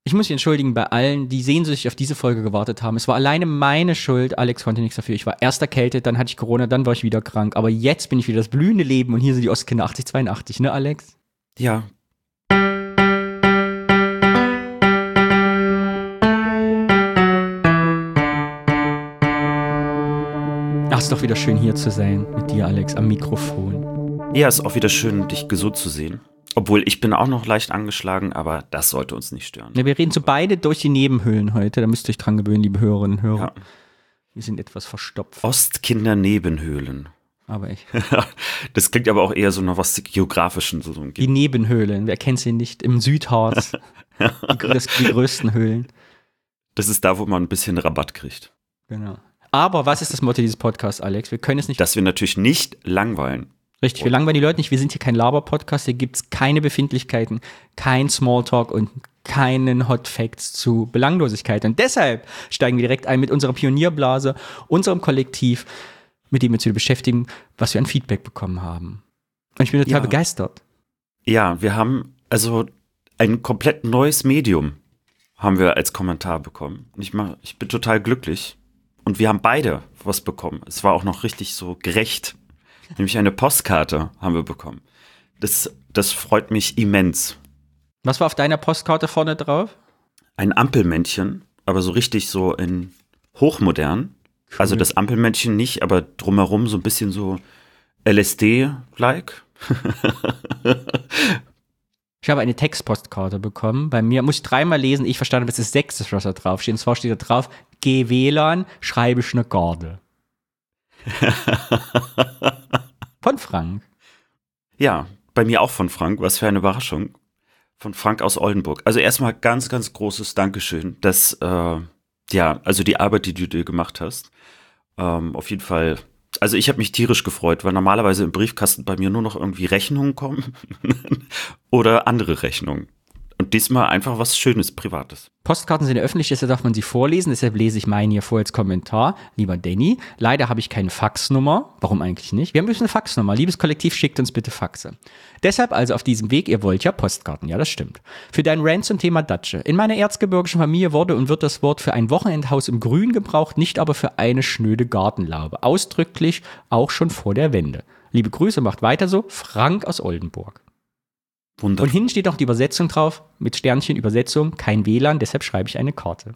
Ich muss mich entschuldigen bei allen, die sehnsüchtig auf diese Folge gewartet haben. Es war alleine meine Schuld. Alex konnte nichts dafür. Ich war erst erkältet, dann hatte ich Corona, dann war ich wieder krank. Aber jetzt bin ich wieder das blühende Leben und hier sind die Ostkinder 8082, ne, Alex? Ja. Ach, ist doch wieder schön hier zu sein mit dir, Alex, am Mikrofon. Ja, ist auch wieder schön, dich gesund zu sehen. Obwohl, ich bin auch noch leicht angeschlagen, aber das sollte uns nicht stören. Ja, wir reden so beide durch die Nebenhöhlen heute. Da müsst ihr euch dran gewöhnen, liebe Hörerinnen und Hörer. Ja. Wir sind etwas verstopft. Ostkinder-Nebenhöhlen. Aber echt. Das klingt aber auch eher so nach was Geografischen. So Die Nebenhöhlen, wer kennt sie nicht? Im Südharz. die größten Höhlen. Das ist da, wo man ein bisschen Rabatt kriegt. Genau. Aber was ist das Motto dieses Podcasts, Alex? Wir können es nicht. Dass wir natürlich nicht langweilen. Richtig, wir langweilen die Leute nicht. Wir sind hier kein Laber-Podcast. Hier gibt es keine Befindlichkeiten, kein Smalltalk und keinen Hot Facts zu Belanglosigkeit. Und deshalb steigen wir direkt ein mit unserer Pionierblase, unserem Kollektiv, mit dem wir uns wieder beschäftigen, was wir an Feedback bekommen haben. Und ich bin total begeistert. Ja, wir haben also ein komplett neues Medium haben wir als Kommentar bekommen. Und ich bin total glücklich. Und wir haben beide was bekommen. Es war auch noch richtig so gerecht. Nämlich eine Postkarte haben wir bekommen. Das freut mich immens. Was war auf deiner Postkarte vorne drauf? Ein Ampelmännchen, aber so richtig so in hochmodern. Cool. Also das Ampelmännchen nicht, aber drumherum so ein bisschen so LSD-like. Ich habe eine Textpostkarte bekommen. Bei mir muss ich dreimal lesen. Ich verstanden habe, es ist Sächsisch, was da drauf steht. Und zwar steht da drauf, geh WLAN, schreibe ich ne Garde. Von Frank. Ja, bei mir auch von Frank. Was für eine Überraschung. Von Frank aus Oldenburg. Also erstmal ganz, ganz großes Dankeschön, dass, also die Arbeit, die du dir gemacht hast, auf jeden Fall, also ich habe mich tierisch gefreut, weil normalerweise im Briefkasten bei mir nur noch irgendwie Rechnungen kommen oder andere Rechnungen. Und diesmal einfach was Schönes, Privates. Postkarten sind ja öffentlich, deshalb darf man sie vorlesen. Deshalb lese ich meinen hier vor als Kommentar. Lieber Danny, leider habe ich keine Faxnummer. Warum eigentlich nicht? Wir haben übrigens eine Faxnummer. Liebes Kollektiv, schickt uns bitte Faxe. Deshalb also auf diesem Weg, ihr wollt ja Postkarten. Ja, das stimmt. Für deinen Rant zum Thema Datsche. In meiner erzgebirgischen Familie wurde und wird das Wort für ein Wochenendhaus im Grün gebraucht, nicht aber für eine schnöde Gartenlaube. Ausdrücklich auch schon vor der Wende. Liebe Grüße, macht weiter so. Frank aus Oldenburg. Wunderbar. Und hinten steht noch die Übersetzung drauf, mit Sternchen Übersetzung, kein WLAN, deshalb schreibe ich eine Karte.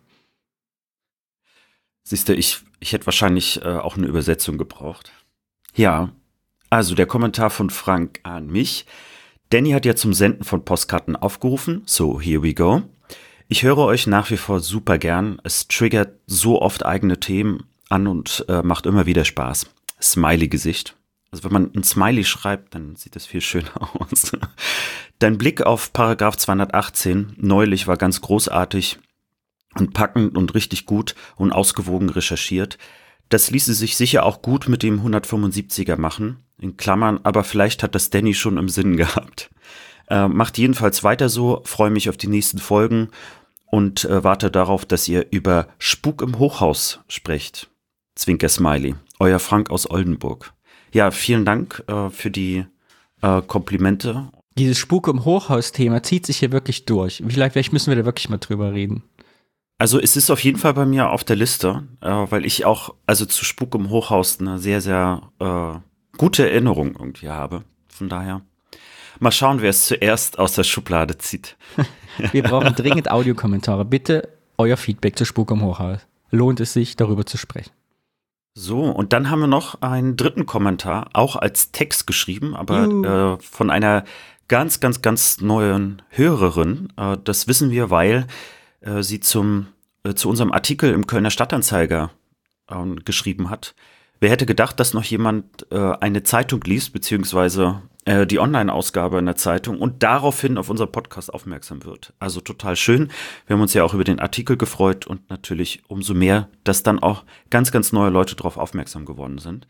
Siehst du, ich hätte wahrscheinlich auch eine Übersetzung gebraucht. Ja, also der Kommentar von Frank an mich. Danny hat ja zum Senden von Postkarten aufgerufen, so here we go. Ich höre euch nach wie vor super gern, es triggert so oft eigene Themen an und macht immer wieder Spaß. Smiley-Gesicht. Also wenn man ein Smiley schreibt, dann sieht das viel schöner aus. Dein Blick auf Paragraph 218 neulich war ganz großartig und packend und richtig gut und ausgewogen recherchiert. Das ließe sich sicher auch gut mit dem 175er machen, in Klammern, aber vielleicht hat das Danny schon im Sinn gehabt. Macht jedenfalls weiter so, freue mich auf die nächsten Folgen und warte darauf, dass ihr über Spuk im Hochhaus sprecht. Zwinker Smiley, euer Frank aus Oldenburg. Ja, vielen Dank für die Komplimente. Dieses Spuk im Hochhaus-Thema zieht sich hier wirklich durch. Vielleicht müssen wir da wirklich mal drüber reden. Also es ist auf jeden Fall bei mir auf der Liste, weil ich auch also zu Spuk im Hochhaus eine sehr, sehr gute Erinnerung irgendwie habe. Von daher mal schauen, wer es zuerst aus der Schublade zieht. Wir brauchen dringend Audiokommentare. Bitte euer Feedback zu Spuk im Hochhaus. Lohnt es sich, darüber zu sprechen? So, und dann haben wir noch einen dritten Kommentar, auch als Text geschrieben, aber von einer ganz, ganz, ganz neuen Hörerin. Das wissen wir, weil sie zu unserem Artikel im Kölner Stadtanzeiger geschrieben hat. Wer hätte gedacht, dass noch jemand eine Zeitung liest, beziehungsweise die Online-Ausgabe in der Zeitung und daraufhin auf unseren Podcast aufmerksam wird. Also total schön. Wir haben uns ja auch über den Artikel gefreut und natürlich umso mehr, dass dann auch ganz, ganz neue Leute darauf aufmerksam geworden sind.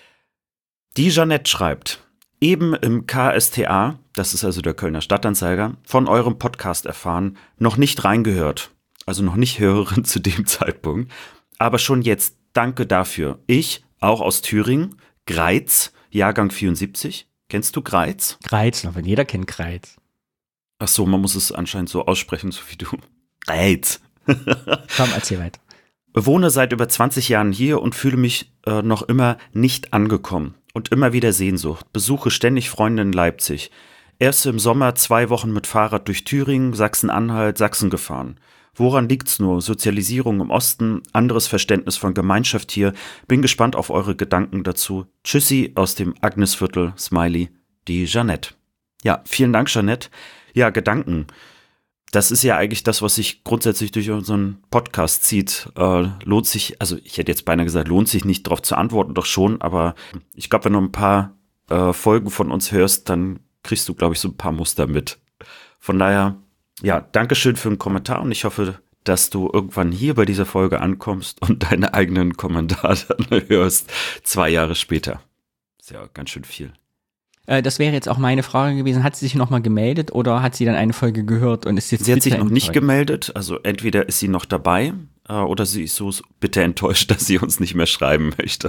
Die Jeanette schreibt, eben im KSTA, das ist also der Kölner Stadtanzeiger, von eurem Podcast erfahren, noch nicht reingehört. Also noch nicht Hörerin zu dem Zeitpunkt, aber schon jetzt danke dafür. Ich, auch aus Thüringen, Greiz, Jahrgang 74. Kennst du Greiz? Greiz, aber jeder kennt Greiz. Ach so, man muss es anscheinend so aussprechen, so wie du. Reiz. Komm, erzähl weiter. Wohne seit über 20 Jahren hier und fühle mich noch immer nicht angekommen und immer wieder Sehnsucht. Besuche ständig Freunde in Leipzig. Erst im Sommer 2 Wochen mit Fahrrad durch Thüringen, Sachsen-Anhalt, Sachsen gefahren. Woran liegt's nur? Sozialisierung im Osten, anderes Verständnis von Gemeinschaft hier. Bin gespannt auf eure Gedanken dazu. Tschüssi aus dem Agnesviertel, Smiley, die Jeanette. Ja, vielen Dank, Jeanette. Ja, Gedanken. Das ist ja eigentlich das, was sich grundsätzlich durch unseren Podcast zieht. Lohnt sich, also ich hätte jetzt beinahe gesagt, lohnt sich nicht darauf zu antworten, doch schon, aber ich glaube, wenn du ein paar Folgen von uns hörst, dann kriegst du, glaube ich, so ein paar Muster mit. Von daher, ja, Dankeschön für den Kommentar und ich hoffe, dass du irgendwann hier bei dieser Folge ankommst und deine eigenen Kommentare dann hörst, 2 Jahre später. Ist ja ganz schön viel. Das wäre jetzt auch meine Frage gewesen. Hat sie sich nochmal gemeldet oder hat sie dann eine Folge gehört und ist jetzt Sie hat sich noch nicht enttäuscht? gemeldet, also entweder ist sie noch dabei oder sie ist so bitter enttäuscht, dass sie uns nicht mehr schreiben möchte.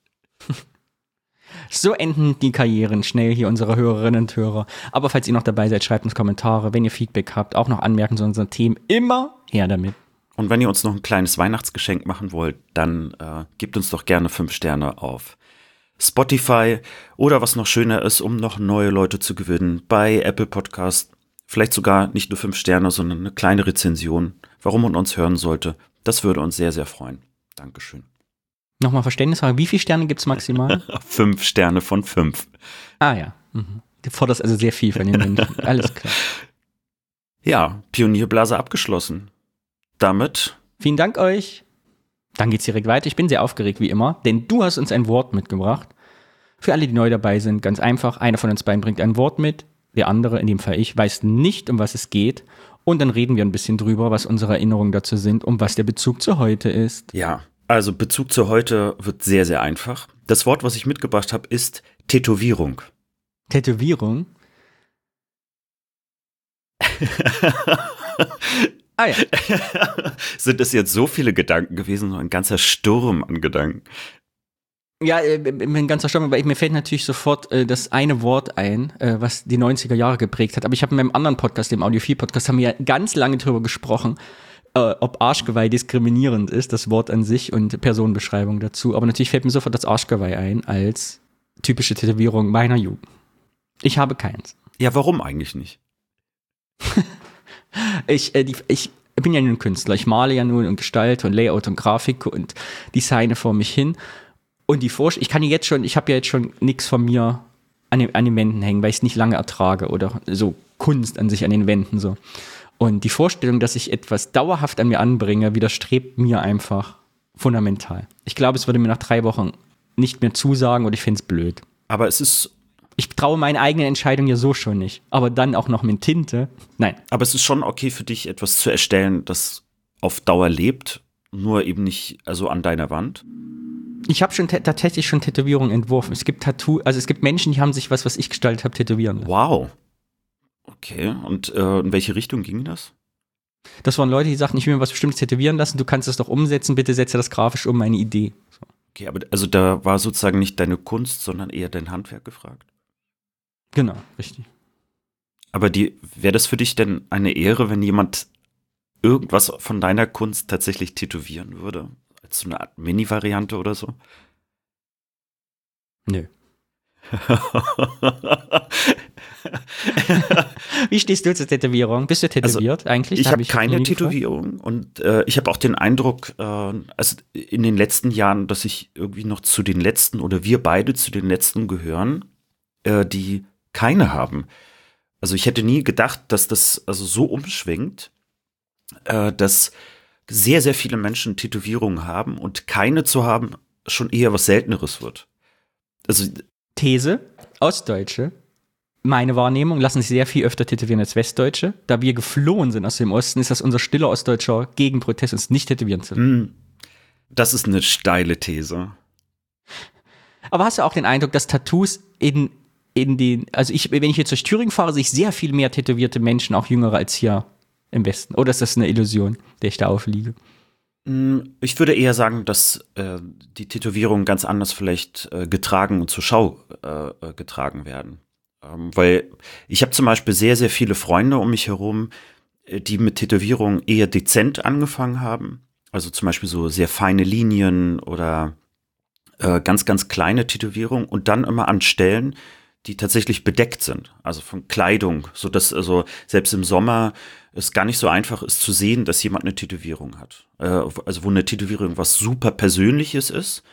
So enden die Karrieren schnell hier unserer Hörerinnen und Hörer. Aber falls ihr noch dabei seid, schreibt uns Kommentare. Wenn ihr Feedback habt, auch noch Anmerkungen zu unseren Themen, immer her damit. Und wenn ihr uns noch ein kleines Weihnachtsgeschenk machen wollt, dann gebt uns doch gerne 5 Sterne auf Spotify oder was noch schöner ist, um noch neue Leute zu gewinnen, bei Apple Podcast. Vielleicht sogar nicht nur 5 Sterne, sondern eine kleine Rezension, warum man uns hören sollte. Das würde uns sehr, sehr freuen. Dankeschön. Nochmal Verständnisfrage, wie viele Sterne gibt es maximal? 5 Sterne von 5. Ah ja, du forderst also sehr viel von den Menschen. Alles klar. Ja, Pionierblase abgeschlossen. Damit Vielen Dank euch. Dann geht's direkt weiter. Ich bin sehr aufgeregt wie immer, denn du hast uns ein Wort mitgebracht. Für alle, die neu dabei sind, ganz einfach. Einer von uns beiden bringt ein Wort mit. Der andere, in dem Fall ich, weiß nicht, um was es geht. Und dann reden wir ein bisschen drüber, was unsere Erinnerungen dazu sind und was der Bezug zu heute ist. ja, also Bezug zu heute wird sehr, sehr einfach. Das Wort, was ich mitgebracht habe, ist Tätowierung. Tätowierung. Ah ja. Sind es jetzt so viele Gedanken gewesen, so ein ganzer Sturm an Gedanken? Ja, ein ganzer Sturm, weil mir fällt natürlich sofort das eine Wort ein, was die 90er Jahre geprägt hat. Aber ich habe in meinem anderen Podcast, dem Audiophil-Podcast, haben wir ja ganz lange drüber gesprochen, ob Arschgeweih diskriminierend ist, das Wort an sich und Personenbeschreibung dazu. Aber natürlich fällt mir sofort das Arschgeweih ein als typische Tätowierung meiner Jugend. Ich habe keins. Ja, warum eigentlich nicht? Ich bin ja nun Künstler. Ich male ja nun und gestalte und Layout und Grafik und designe vor mich hin. Und ich habe ja jetzt schon nichts von mir an den Wänden hängen, weil ich es nicht lange ertrage oder so Kunst an sich an den Wänden so. Und die Vorstellung, dass ich etwas dauerhaft an mir anbringe, widerstrebt mir einfach fundamental. Ich glaube, es würde mir nach 3 Wochen nicht mehr zusagen und ich finde es blöd. Aber es ist Ich traue meine eigenen Entscheidungen ja so schon nicht. Aber dann auch noch mit Tinte. Nein. Aber es ist schon okay für dich, etwas zu erstellen, das auf Dauer lebt, nur eben nicht also an deiner Wand. Ich habe tatsächlich schon Tätowierungen entworfen. Es gibt es gibt Menschen, die haben sich was ich gestaltet habe, tätowieren lassen. Wow. Okay, und in welche Richtung ging das? Das waren Leute, die sagten, ich will mir was Bestimmtes tätowieren lassen, du kannst das doch umsetzen, bitte setze das grafisch um, meine Idee. So. Okay, aber also da war sozusagen nicht deine Kunst, sondern eher dein Handwerk gefragt. Genau, richtig. Aber wäre das für dich denn eine Ehre, wenn jemand irgendwas von deiner Kunst tatsächlich tätowieren würde? Als so eine Art Mini-Variante oder so? Nö. Wie stehst du zur Tätowierung? Bist du tätowiert eigentlich? Ich habe keine Tätowierung und ich habe auch den Eindruck, also in den letzten Jahren, dass ich irgendwie noch zu den Letzten oder wir beide zu den Letzten gehören, die keine haben. Also ich hätte nie gedacht, dass das also so umschwingt, dass sehr, sehr viele Menschen Tätowierungen haben und keine zu haben schon eher was Selteneres wird. Also These, Ostdeutsche, meine Wahrnehmung, lassen sich sehr viel öfter tätowieren als Westdeutsche. Da wir geflohen sind aus dem Osten, ist das unser stiller ostdeutscher Gegenprotest, uns nicht tätowieren zu lassen. Das ist eine steile These. Aber hast du auch den Eindruck, dass Tattoos wenn ich jetzt durch Thüringen fahre, sehe ich sehr viel mehr tätowierte Menschen, auch jüngere als hier im Westen. Oder ist das eine Illusion, der ich da aufliege? Ich würde eher sagen, dass die Tätowierungen ganz anders vielleicht getragen und zur Schau getragen werden. Weil ich habe zum Beispiel sehr, sehr viele Freunde um mich herum, die mit Tätowierungen eher dezent angefangen haben. Also zum Beispiel so sehr feine Linien oder ganz, ganz kleine Tätowierungen und dann immer an Stellen, die tatsächlich bedeckt sind, also von Kleidung, so dass also selbst im Sommer es gar nicht so einfach ist zu sehen, dass jemand eine Tätowierung hat. Also wo eine Tätowierung was super Persönliches ist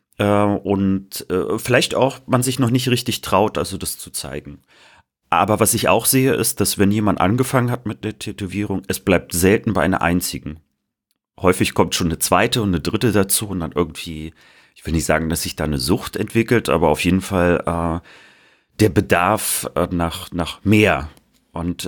und vielleicht auch man sich noch nicht richtig traut, also das zu zeigen. Aber was ich auch sehe, ist, dass wenn jemand angefangen hat mit der Tätowierung, es bleibt selten bei einer einzigen. Häufig kommt schon eine zweite und eine dritte dazu und dann irgendwie, ich will nicht sagen, dass sich da eine Sucht entwickelt, aber auf jeden Fall der Bedarf nach mehr. Und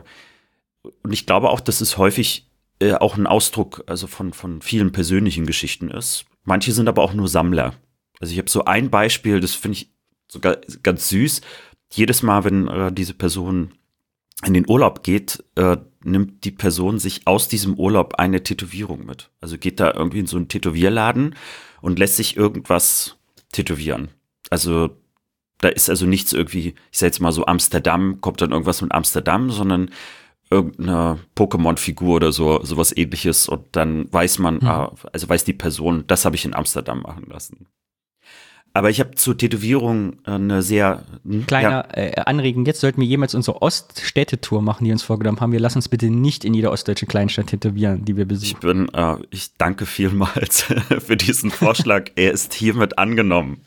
ich glaube auch, dass es häufig auch ein Ausdruck also von vielen persönlichen Geschichten ist. Manche sind aber auch nur Sammler. Also ich habe so ein Beispiel, das finde ich sogar ganz süß. Jedes Mal, wenn diese Person in den Urlaub geht, nimmt die Person sich aus diesem Urlaub eine Tätowierung mit. Also geht da irgendwie in so einen Tätowierladen und lässt sich irgendwas tätowieren. Also da ist also nichts irgendwie, ich sag jetzt mal so Amsterdam, kommt dann irgendwas mit Amsterdam, sondern irgendeine Pokémon-Figur oder so, sowas ähnliches und dann weiß man, also weiß die Person, das habe ich in Amsterdam machen lassen. Aber ich habe zur Tätowierung eine sehr Kleiner Anregung, jetzt sollten wir jemals unsere Oststädtetour machen, die wir uns vorgenommen haben. Wir lassen uns bitte nicht in jeder ostdeutschen Kleinstadt tätowieren, die wir besuchen. Ich danke vielmals für diesen Vorschlag. Er ist hiermit angenommen.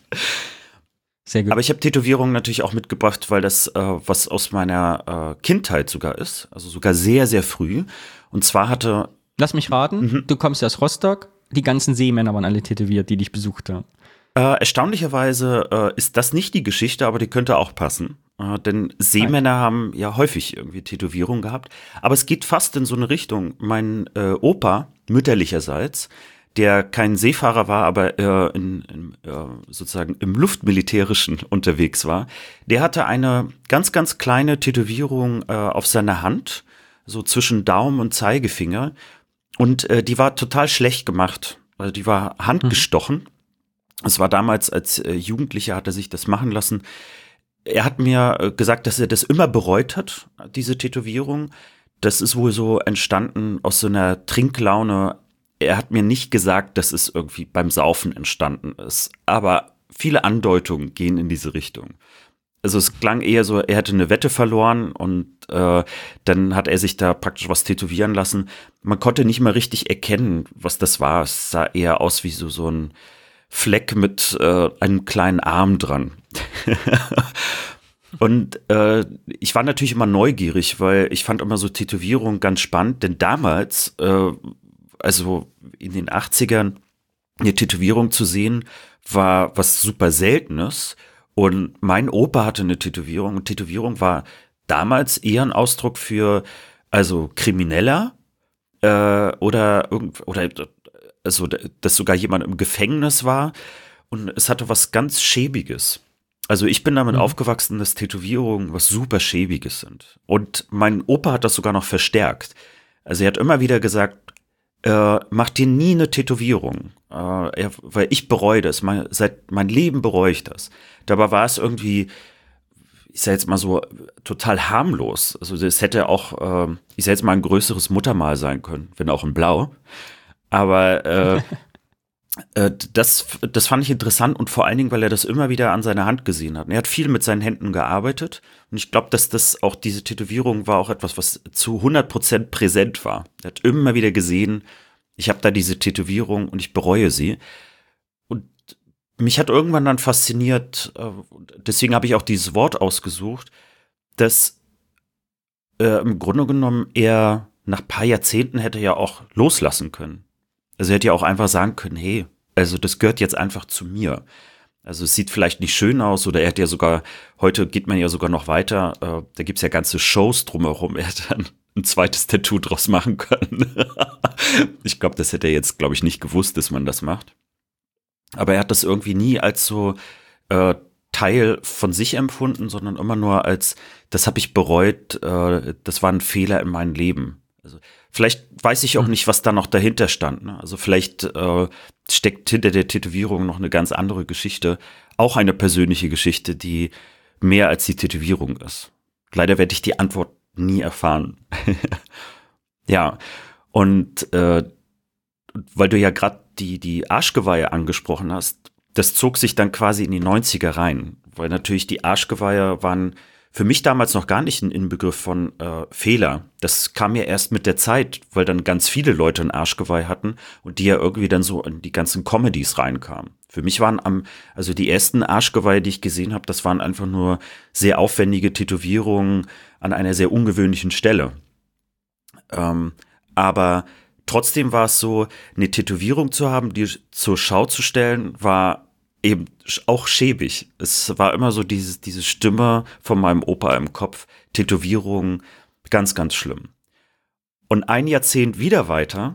Sehr gut. Aber ich habe Tätowierungen natürlich auch mitgebracht, weil das was aus meiner Kindheit sogar ist. Also sogar sehr, sehr früh. Und zwar hatte... Lass mich raten, du kommst aus Rostock. Die ganzen Seemänner waren alle tätowiert, die dich besucht haben. Erstaunlicherweise ist das nicht die Geschichte, aber die könnte auch passen. Denn Seemänner haben ja häufig irgendwie Tätowierungen gehabt. Aber es geht fast in so eine Richtung. Mein Opa, mütterlicherseits, der kein Seefahrer war, aber sozusagen im Luftmilitärischen unterwegs war, der hatte eine ganz, ganz kleine Tätowierung auf seiner Hand, so zwischen Daumen und Zeigefinger. Und die war total schlecht gemacht. Also die war handgestochen. Es war damals, als Jugendlicher hat er sich das machen lassen. Er hat mir gesagt, dass er das immer bereut hat, diese Tätowierung. Das ist wohl so entstanden aus so einer Trinklaune. Er hat mir nicht gesagt, dass es irgendwie beim Saufen entstanden ist. Aber viele Andeutungen gehen in diese Richtung. Also es klang eher so, er hätte eine Wette verloren und dann hat er sich da praktisch was tätowieren lassen. Man konnte nicht mal richtig erkennen, was das war. Es sah eher aus wie so ein Fleck mit einem kleinen Arm dran. Und ich war natürlich immer neugierig, weil ich fand immer so Tätowierungen ganz spannend, denn damals, also in den 80ern, eine Tätowierung zu sehen, war was super Seltenes. Und mein Opa hatte eine Tätowierung und Tätowierung war damals eher ein Ausdruck für, also Krimineller oder also, dass sogar jemand im Gefängnis war und es hatte was ganz Schäbiges. Also ich bin damit aufgewachsen, dass Tätowierungen was super Schäbiges sind. Und mein Opa hat das sogar noch verstärkt. Also er hat immer wieder gesagt, mach dir nie eine Tätowierung, weil ich bereue das. Seit mein Leben bereue ich das. Dabei war es irgendwie, ich sag jetzt mal so, total harmlos. Also das hätte auch, ich sag jetzt mal, ein größeres Muttermal sein können, wenn auch in Blau. Aber das fand ich interessant und vor allen Dingen, weil er das immer wieder an seiner Hand gesehen hat. Und er hat viel mit seinen Händen gearbeitet und ich glaube, dass das auch diese Tätowierung war auch etwas, was zu 100% präsent war. Er hat immer wieder gesehen, ich habe da diese Tätowierung und ich bereue sie. Und mich hat irgendwann dann fasziniert, deswegen habe ich auch dieses Wort ausgesucht, dass im Grunde genommen er nach ein paar Jahrzehnten hätte ja auch loslassen können. Also er hätte ja auch einfach sagen können, hey, also das gehört jetzt einfach zu mir. Also es sieht vielleicht nicht schön aus oder er hat ja sogar, heute geht man ja sogar noch weiter, da gibt's ja ganze Shows drumherum, er hätte dann ein zweites Tattoo draus machen können. Ich glaube, das hätte er jetzt, glaube ich, nicht gewusst, dass man das macht. Aber er hat das irgendwie nie als so Teil von sich empfunden, sondern immer nur als, das habe ich bereut, das war ein Fehler in meinem Leben. Also vielleicht weiß ich auch nicht, was da noch dahinter stand. Ne? Also vielleicht steckt hinter der Tätowierung noch eine ganz andere Geschichte. Auch eine persönliche Geschichte, die mehr als die Tätowierung ist. Leider werde ich die Antwort nie erfahren. Ja, und weil du ja gerade die Arschgeweihe angesprochen hast, das zog sich dann quasi in die 90er rein, weil natürlich die Arschgeweihe waren für mich damals noch gar nicht ein Inbegriff von Fehler. Das kam ja erst mit der Zeit, weil dann ganz viele Leute ein Arschgeweih hatten und die ja irgendwie dann so in die ganzen Comedies reinkamen. Für mich waren also die ersten Arschgeweihe, die ich gesehen habe, das waren einfach nur sehr aufwendige Tätowierungen an einer sehr ungewöhnlichen Stelle. Aber trotzdem war es so, eine Tätowierung zu haben, die zur Schau zu stellen, war eben auch schäbig. Es war immer so diese Stimme von meinem Opa im Kopf. Tätowierung, ganz, ganz schlimm. Und ein Jahrzehnt wieder weiter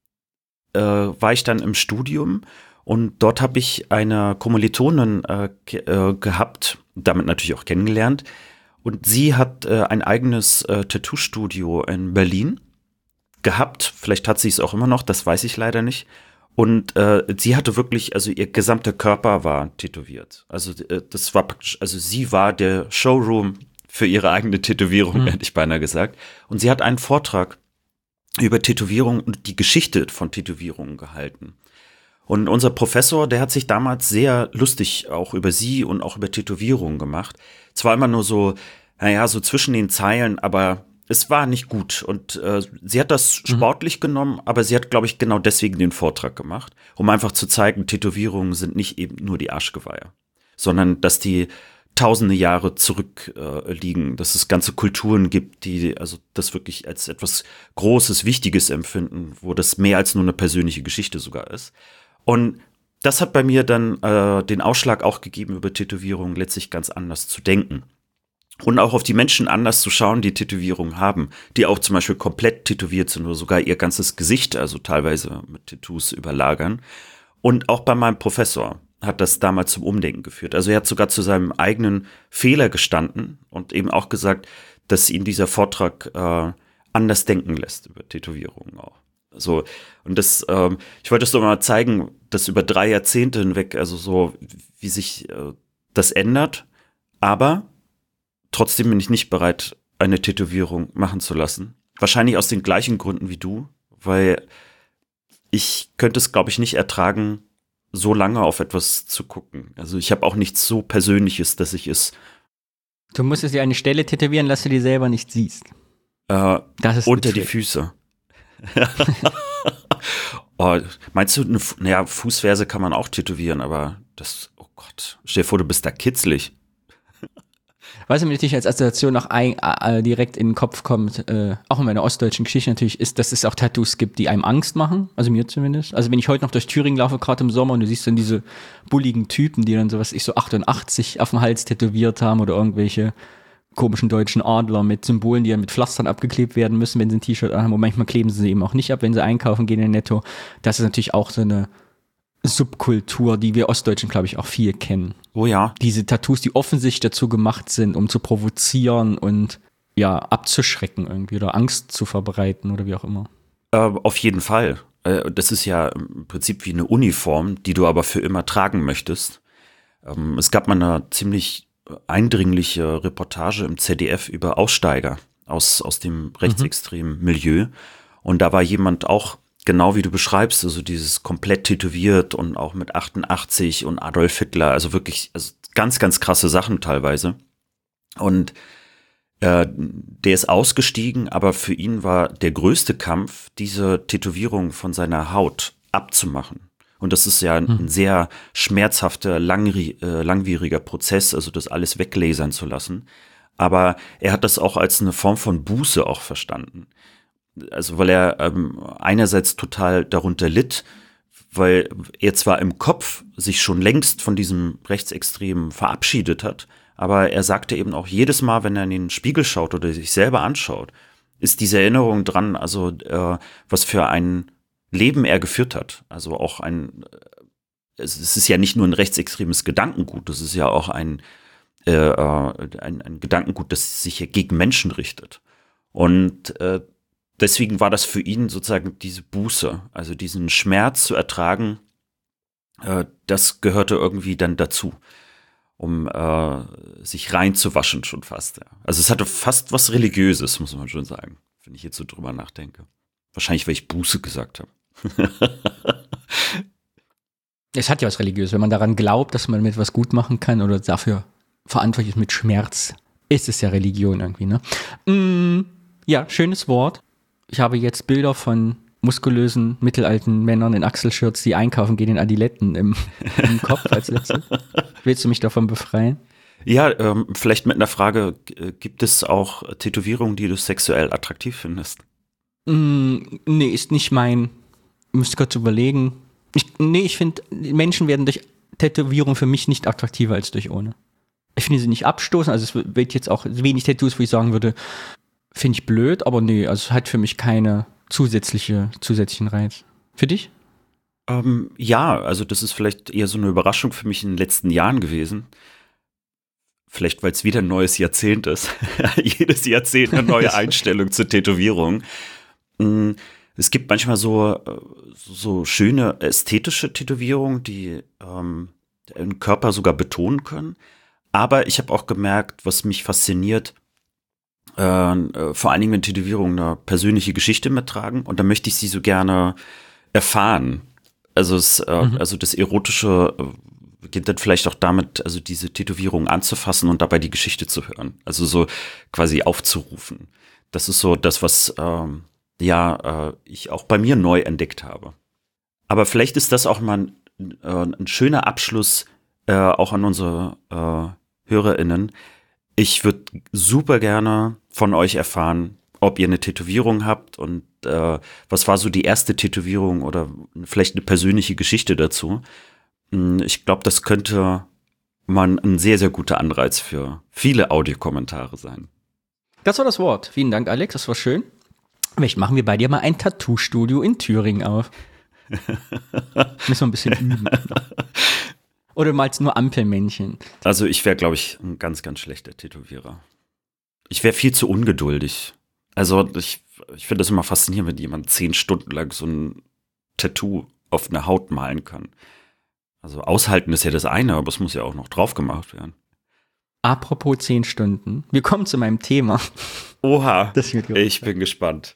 war ich dann im Studium und dort habe ich eine Kommilitonin gehabt, damit natürlich auch kennengelernt. Und sie hat ein eigenes Tattoo-Studio in Berlin gehabt. Vielleicht hat sie es auch immer noch, das weiß ich leider nicht. Und sie hatte wirklich, also ihr gesamter Körper war tätowiert. Also das war praktisch, also sie war der Showroom für ihre eigene Tätowierung, hätte ich beinahe gesagt. Und sie hat einen Vortrag über Tätowierung und die Geschichte von Tätowierungen gehalten. Und unser Professor, der hat sich damals sehr lustig auch über sie und auch über Tätowierungen gemacht. Zwar immer nur so, naja, so zwischen den Zeilen, aber es war nicht gut. Und sie hat das sportlich genommen, aber sie hat, glaube ich, genau deswegen den Vortrag gemacht, um einfach zu zeigen, Tätowierungen sind nicht eben nur die Arschgeweihe, sondern dass die tausende Jahre zurückliegen, dass es ganze Kulturen gibt, die also das wirklich als etwas Großes, Wichtiges empfinden, wo das mehr als nur eine persönliche Geschichte sogar ist. Und das hat bei mir dann den Ausschlag auch gegeben, über Tätowierungen letztlich ganz anders zu denken. Und auch auf die Menschen anders zu schauen, die Tätowierungen haben, die auch zum Beispiel komplett tätowiert sind oder sogar ihr ganzes Gesicht, also teilweise mit Tattoos überlagern. Und auch bei meinem Professor hat das damals zum Umdenken geführt. Also er hat sogar zu seinem eigenen Fehler gestanden und eben auch gesagt, dass ihn dieser Vortrag anders denken lässt über Tätowierungen auch. So, und das, ich wollte es doch mal zeigen, dass über 3 Jahrzehnte hinweg, also so, wie sich das ändert, aber trotzdem bin ich nicht bereit, eine Tätowierung machen zu lassen. Wahrscheinlich aus den gleichen Gründen wie du, weil ich könnte es, glaube ich, nicht ertragen, so lange auf etwas zu gucken. Also ich habe auch nichts so Persönliches, dass ich es Du musstest dir eine Stelle tätowieren, dass du die selber nicht siehst. Das ist unter die Füße. Oh, meinst du, naja, Fußverse kann man auch tätowieren, aber das, oh Gott, stell dir vor, du bist da kitzlig. Was mir natürlich als Assoziation noch direkt in den Kopf kommt, auch in meiner ostdeutschen Geschichte natürlich, ist, dass es auch Tattoos gibt, die einem Angst machen, also mir zumindest. Also wenn ich heute noch durch Thüringen laufe, gerade im Sommer, und du siehst dann diese bulligen Typen, die dann so, was ich so 88 auf dem Hals tätowiert haben oder irgendwelche komischen deutschen Adler mit Symbolen, die dann mit Pflastern abgeklebt werden müssen, wenn sie ein T-Shirt haben, und manchmal kleben sie eben auch nicht ab, wenn sie einkaufen gehen in Netto. Das ist natürlich auch so eine Subkultur, die wir Ostdeutschen, glaube ich, auch viel kennen. Oh ja. Diese Tattoos, die offensichtlich dazu gemacht sind, um zu provozieren und ja, abzuschrecken irgendwie oder Angst zu verbreiten oder wie auch immer. Auf jeden Fall. Das ist ja im Prinzip wie eine Uniform, die du aber für immer tragen möchtest. Es gab mal eine ziemlich eindringliche Reportage im ZDF über Aussteiger aus dem rechtsextremen Milieu. Und da war jemand auch, genau wie du beschreibst, also dieses komplett tätowiert und auch mit 88 und Adolf Hitler, also wirklich also ganz, ganz krasse Sachen teilweise. Und der ist ausgestiegen, aber für ihn war der größte Kampf, diese Tätowierung von seiner Haut abzumachen. Und das ist ja ein sehr schmerzhafter, langwieriger Prozess, also das alles weglasern zu lassen. Aber er hat das auch als eine Form von Buße auch verstanden. Also weil er einerseits total darunter litt, weil er zwar im Kopf sich schon längst von diesem Rechtsextremen verabschiedet hat, aber er sagte eben auch jedes Mal, wenn er in den Spiegel schaut oder sich selber anschaut, ist diese Erinnerung dran, also was für ein Leben er geführt hat. Also auch es ist ja nicht nur ein rechtsextremes Gedankengut, es ist ja auch ein Gedankengut, das sich ja gegen Menschen richtet. Und deswegen war das für ihn sozusagen diese Buße, also diesen Schmerz zu ertragen, das gehörte irgendwie dann dazu, um sich reinzuwaschen schon fast. Ja. Also es hatte fast was Religiöses, muss man schon sagen, wenn ich jetzt so drüber nachdenke. Wahrscheinlich, weil ich Buße gesagt habe. Es hat ja was Religiöses, wenn man daran glaubt, dass man mit was gut machen kann oder dafür verantwortlich ist mit Schmerz, ist es ja Religion irgendwie, ne? Ja, schönes Wort. Ich habe jetzt Bilder von muskulösen, mittelalten Männern in Achselshirts, die einkaufen gehen in Adiletten im Kopf als letztes. Willst du mich davon befreien? Ja, vielleicht mit einer Frage, gibt es auch Tätowierungen, die du sexuell attraktiv findest? Nee, ist nicht mein, müsste kurz überlegen. Ich finde, Menschen werden durch Tätowierung für mich nicht attraktiver als durch ohne. Ich finde sie nicht abstoßen, also es wird jetzt auch wenig Tattoos, wo ich sagen würde, finde ich blöd, aber nee, also es hat für mich keine zusätzlichen Reiz. Für dich? Ja, also das ist vielleicht eher so eine Überraschung für mich in den letzten Jahren gewesen. Vielleicht, weil es wieder ein neues Jahrzehnt ist. Jedes Jahrzehnt eine neue Einstellung zur Tätowierung. Es gibt manchmal so schöne ästhetische Tätowierungen, die den Körper sogar betonen können. Aber ich habe auch gemerkt, was mich fasziniert, vor allen Dingen, wenn Tätowierungen eine persönliche Geschichte mittragen. Und da möchte ich sie so gerne erfahren. Also das Erotische beginnt dann vielleicht auch damit, also diese Tätowierung anzufassen und dabei die Geschichte zu hören. Also so quasi aufzurufen. Das ist so das, was ich auch bei mir neu entdeckt habe. Aber vielleicht ist das auch mal ein schöner Abschluss auch an unsere HörerInnen. Ich würde super gerne von euch erfahren, ob ihr eine Tätowierung habt und was war so die erste Tätowierung oder vielleicht eine persönliche Geschichte dazu. Ich glaube, das könnte mal ein sehr, sehr guter Anreiz für viele Audiokommentare sein. Das war das Wort. Vielen Dank, Alex, das war schön. Vielleicht machen wir bei dir mal ein Tattoo-Studio in Thüringen auf. Müssen wir ein bisschen üben. Oder malst nur Ampelmännchen? Also ich wäre, glaube ich, ein ganz, ganz schlechter Tätowierer. Ich wäre viel zu ungeduldig. Also ich finde das immer faszinierend, wenn jemand 10 Stunden lang so ein Tattoo auf eine Haut malen kann. Also aushalten ist ja das eine, aber es muss ja auch noch drauf gemacht werden. Apropos 10 Stunden. Wir kommen zu meinem Thema. Oha, ich bin gespannt.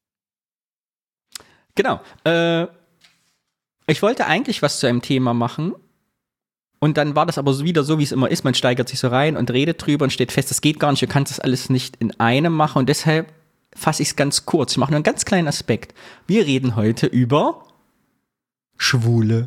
Genau. Ich wollte eigentlich was zu einem Thema machen. Und dann war das aber wieder so, wie es immer ist. Man steigert sich so rein und redet drüber und steht fest, das geht gar nicht. Du kannst das alles nicht in einem machen. Und deshalb fasse ich es ganz kurz. Ich mache nur einen ganz kleinen Aspekt. Wir reden heute über Schwule.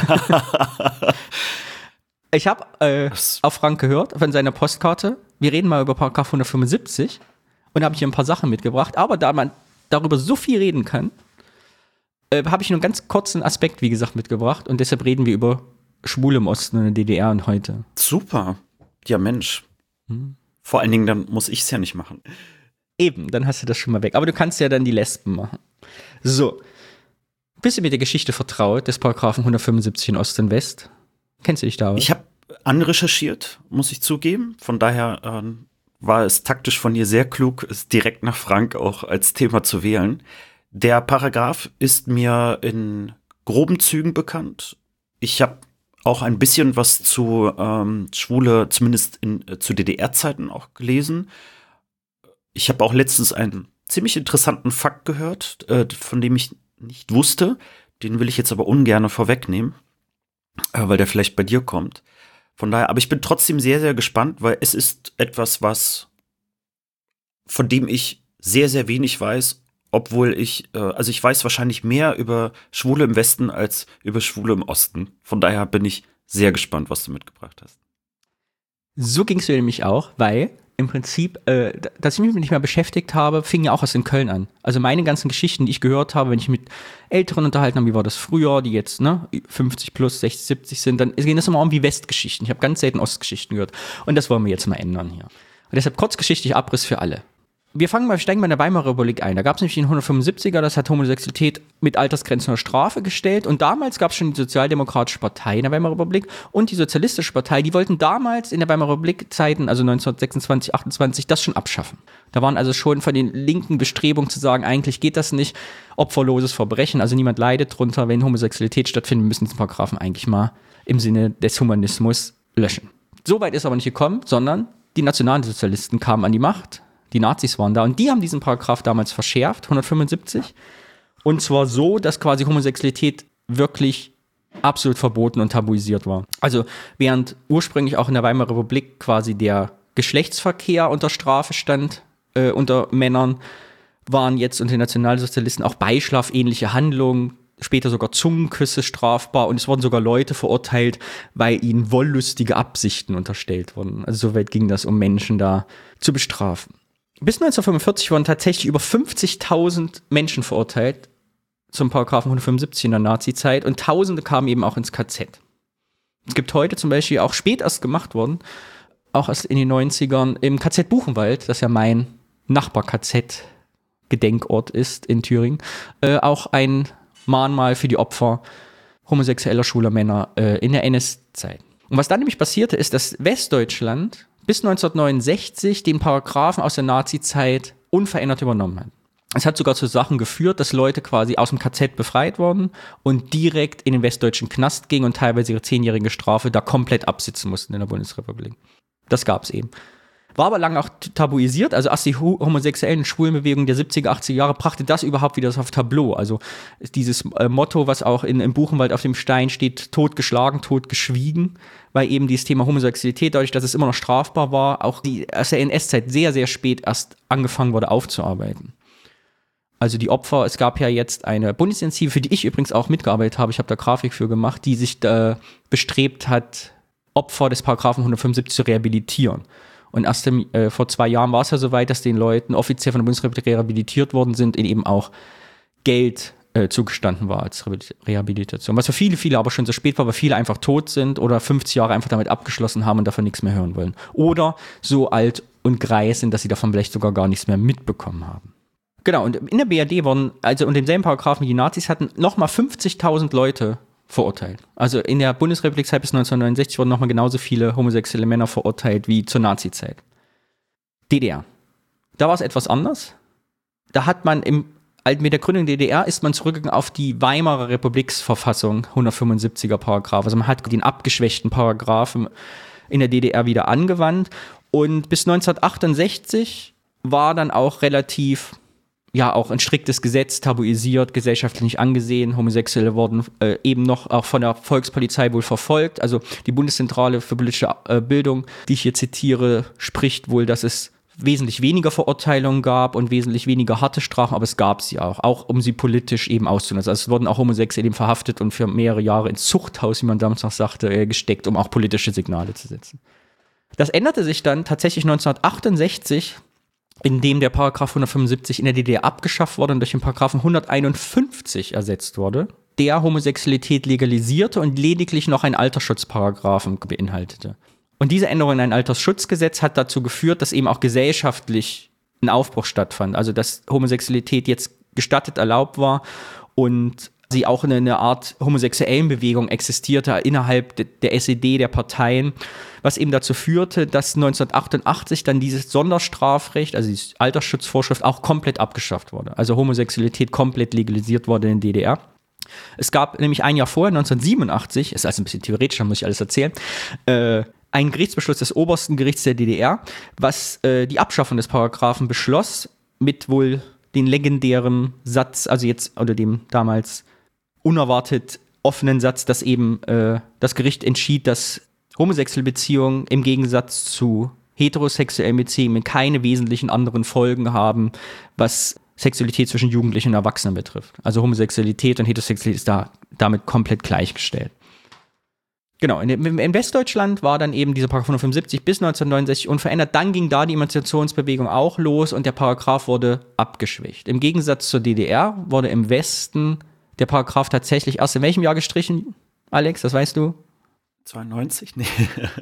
Ich habe auf Frank gehört, von seiner Postkarte. Wir reden mal über Paragraph 175. Und da habe ich hier ein paar Sachen mitgebracht. Aber da man darüber so viel reden kann, habe ich nur einen ganz kurzen Aspekt, wie gesagt, mitgebracht. Und deshalb reden wir über Schwule im Osten und in der DDR und heute. Super. Ja, Mensch. Vor allen Dingen, dann muss ich es ja nicht machen. Eben, dann hast du das schon mal weg. Aber du kannst ja dann die Lesben machen. So. Bist du mit der Geschichte vertraut, des Paragraphen 175 in Ost und West? Kennst du dich da aus? Ich habe anrecherchiert, muss ich zugeben. Von daher war es taktisch von dir sehr klug, es direkt nach Frank auch als Thema zu wählen. Der Paragraph ist mir in groben Zügen bekannt. Ich habe auch ein bisschen was zu Schwule, zumindest zu DDR-Zeiten auch gelesen. Ich habe auch letztens einen ziemlich interessanten Fakt gehört, von dem ich nicht wusste. Den will ich jetzt aber ungern vorwegnehmen, weil der vielleicht bei dir kommt. Von daher, aber ich bin trotzdem sehr, sehr gespannt, weil es ist etwas, von dem ich sehr, sehr wenig weiß, obwohl ich weiß wahrscheinlich mehr über Schwule im Westen als über Schwule im Osten. Von daher bin ich sehr gespannt, was du mitgebracht hast. So ging es mir nämlich auch, weil im Prinzip, dass ich mich nicht mehr beschäftigt habe, fing ja auch erst in Köln an. Also meine ganzen Geschichten, die ich gehört habe, wenn ich mit Älteren unterhalten habe, wie war das früher, die jetzt 50 plus, 60, 70 sind, dann gehen das immer um wie Westgeschichten. Ich habe ganz selten Ostgeschichten gehört. Und das wollen wir jetzt mal ändern hier. Und deshalb kurzgeschichtlich Abriss für alle. Wir steigen bei der Weimarer Republik ein. Da gab es nämlich den 175er, das hat Homosexualität mit Altersgrenzen oder Strafe gestellt. Und damals gab es schon die Sozialdemokratische Partei in der Weimarer Republik und die Sozialistische Partei. Die wollten damals in der Weimarer Republik-Zeiten, also 1926, 28, das schon abschaffen. Da waren also schon von den linken Bestrebungen zu sagen, eigentlich geht das nicht. Opferloses Verbrechen, also niemand leidet drunter, wenn Homosexualität stattfindet, müssen diesen Paragraphen eigentlich mal im Sinne des Humanismus löschen. So weit ist aber nicht gekommen, sondern die Nationalsozialisten kamen an die Macht. Die Nazis waren da und die haben diesen Paragraph damals verschärft, 175. Und zwar so, dass quasi Homosexualität wirklich absolut verboten und tabuisiert war. Also während ursprünglich auch in der Weimarer Republik quasi der Geschlechtsverkehr unter Strafe stand, unter Männern, waren jetzt unter den Nationalsozialisten auch beischlafähnliche Handlungen, später sogar Zungenküsse strafbar und es wurden sogar Leute verurteilt, weil ihnen wollüstige Absichten unterstellt wurden. Also soweit ging das, um Menschen da zu bestrafen. Bis 1945 wurden tatsächlich über 50.000 Menschen verurteilt zum Paragraphen 175 in der Nazi-Zeit und Tausende kamen eben auch ins KZ. Es gibt heute zum Beispiel auch spät erst gemacht worden, auch erst in den 90ern, im KZ Buchenwald, das ja mein Nachbar-KZ-Gedenkort ist in Thüringen, auch ein Mahnmal für die Opfer homosexueller schwuler Männer in der NS-Zeit. Und was dann nämlich passierte, ist, dass Westdeutschland bis 1969 den Paragraphen aus der Nazi-Zeit unverändert übernommen hat. Es hat sogar zu Sachen geführt, dass Leute quasi aus dem KZ befreit wurden und direkt in den westdeutschen Knast gingen und teilweise ihre 10-jährige Strafe da komplett absitzen mussten in der Bundesrepublik. Das gab es eben. War aber lange auch tabuisiert, also erst die homosexuellen und Schwulenbewegung der 70er, 80er Jahre brachte das überhaupt wieder auf Tableau. Also dieses Motto, was auch im Buchenwald auf dem Stein steht, tot geschlagen, tot geschwiegen, weil eben dieses Thema Homosexualität, dadurch, dass es immer noch strafbar war, auch aus der NS-Zeit sehr, sehr spät erst angefangen wurde aufzuarbeiten. Also die Opfer, es gab ja jetzt eine Bundesinitiative, für die ich übrigens auch mitgearbeitet habe, ich habe da Grafik für gemacht, die sich bestrebt hat, Opfer des Paragraphen 175 zu rehabilitieren. Und erst vor 2 Jahren war es ja soweit, dass den Leuten offiziell von der Bundesrepublik rehabilitiert worden sind, ihnen eben auch Geld zugestanden war als Rehabilitation. Was für viele, viele aber schon so spät war, weil viele einfach tot sind oder 50 Jahre einfach damit abgeschlossen haben und davon nichts mehr hören wollen. Oder so alt und greis sind, dass sie davon vielleicht sogar gar nichts mehr mitbekommen haben. Genau, und in der BRD wurden, also unter demselben Paragraphen, wie die Nazis hatten, nochmal 50.000 Leute verurteilt. Also in der Bundesrepublik-Zeit bis 1969 wurden nochmal genauso viele homosexuelle Männer verurteilt wie zur Nazi-Zeit. DDR. Da war es etwas anders. Da hat man mit der Gründung der DDR ist man zurückgegangen auf die Weimarer Republiksverfassung, 175er Paragraph. Also man hat den abgeschwächten Paragraphen in der DDR wieder angewandt. Und bis 1968 war dann auch relativ auch ein striktes Gesetz, tabuisiert, gesellschaftlich nicht angesehen. Homosexuelle wurden eben noch auch von der Volkspolizei wohl verfolgt. Also die Bundeszentrale für politische Bildung, die ich hier zitiere, spricht wohl, dass es wesentlich weniger Verurteilungen gab und wesentlich weniger harte Strafen, aber es gab sie auch um sie politisch eben auszunutzen. Also es wurden auch Homosexuelle eben verhaftet und für mehrere Jahre ins Zuchthaus, wie man damals noch sagte, gesteckt, um auch politische Signale zu setzen. Das änderte sich dann tatsächlich 1968, in dem der Paragraph 175 in der DDR abgeschafft wurde und durch den Paragraphen 151 ersetzt wurde, der Homosexualität legalisierte und lediglich noch einen Altersschutzparagraphen beinhaltete. Und diese Änderung in ein Altersschutzgesetz hat dazu geführt, dass eben auch gesellschaftlich ein Aufbruch stattfand. Also dass Homosexualität jetzt gestattet, erlaubt war und sie auch in einer Art homosexuellen Bewegung existierte innerhalb der SED, der Parteien, was eben dazu führte, dass 1988 dann dieses Sonderstrafrecht, also die Altersschutzvorschrift, auch komplett abgeschafft wurde. Also Homosexualität komplett legalisiert wurde in der DDR. Es gab nämlich ein Jahr vorher, 1987, ist also ein bisschen theoretisch, da muss ich alles erzählen, einen Gerichtsbeschluss des obersten Gerichts der DDR, was die Abschaffung des Paragraphen beschloss, mit wohl den legendären Satz, also jetzt, oder dem damals unerwartet offenen Satz, dass eben das Gericht entschied, dass homosexuelle Beziehungen im Gegensatz zu heterosexuellen Beziehungen keine wesentlichen anderen Folgen haben, was Sexualität zwischen Jugendlichen und Erwachsenen betrifft. Also Homosexualität und Heterosexualität ist damit komplett gleichgestellt. Genau, in Westdeutschland war dann eben dieser Paragraph 175 bis 1969 unverändert. Dann ging da die Emanzipationsbewegung auch los und der Paragraph wurde abgeschwächt. Im Gegensatz zur DDR wurde im Westen der Paragraph tatsächlich erst in welchem Jahr gestrichen, Alex, das weißt du? 92? Nee.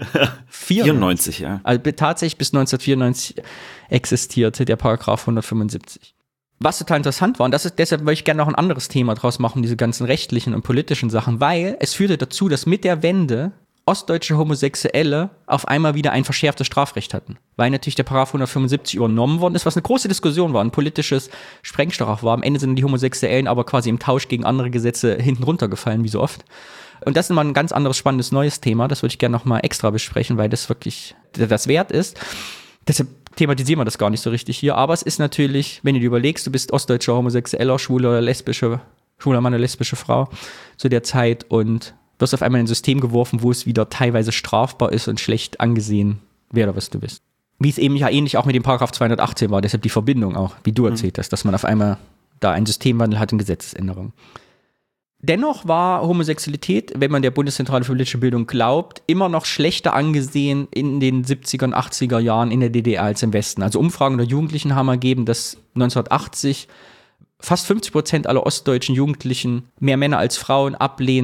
94, ja. Also tatsächlich bis 1994 existierte der Paragraph 175. Was total interessant war, und deshalb möchte ich gerne noch ein anderes Thema draus machen, diese ganzen rechtlichen und politischen Sachen, weil es führte dazu, dass mit der Wende ostdeutsche Homosexuelle auf einmal wieder ein verschärftes Strafrecht hatten. Weil natürlich der Paragraph 175 übernommen worden ist, was eine große Diskussion war, ein politisches Sprengstoff war. Am Ende sind die Homosexuellen aber quasi im Tausch gegen andere Gesetze hinten runtergefallen, wie so oft. Und das ist mal ein ganz anderes, spannendes, neues Thema. Das würde ich gerne noch mal extra besprechen, weil das wirklich das wert ist. Deshalb thematisieren wir das gar nicht so richtig hier. Aber es ist natürlich, wenn du dir überlegst, du bist ostdeutscher Homosexueller, schwuler Mann oder lesbische Frau zu der Zeit und wirst auf einmal in ein System geworfen, wo es wieder teilweise strafbar ist und schlecht angesehen, wer oder was du bist. Wie es eben ja ähnlich auch mit dem Paragraph 218 war, deshalb die Verbindung auch, wie du erzählt hast, dass man auf einmal da einen Systemwandel hat und Gesetzesänderung. Dennoch war Homosexualität, wenn man der Bundeszentrale für politische Bildung glaubt, immer noch schlechter angesehen in den 70er und 80er Jahren in der DDR als im Westen. Also Umfragen unter Jugendlichen haben ergeben, dass 1980 fast 50% aller ostdeutschen Jugendlichen mehr Männer als Frauen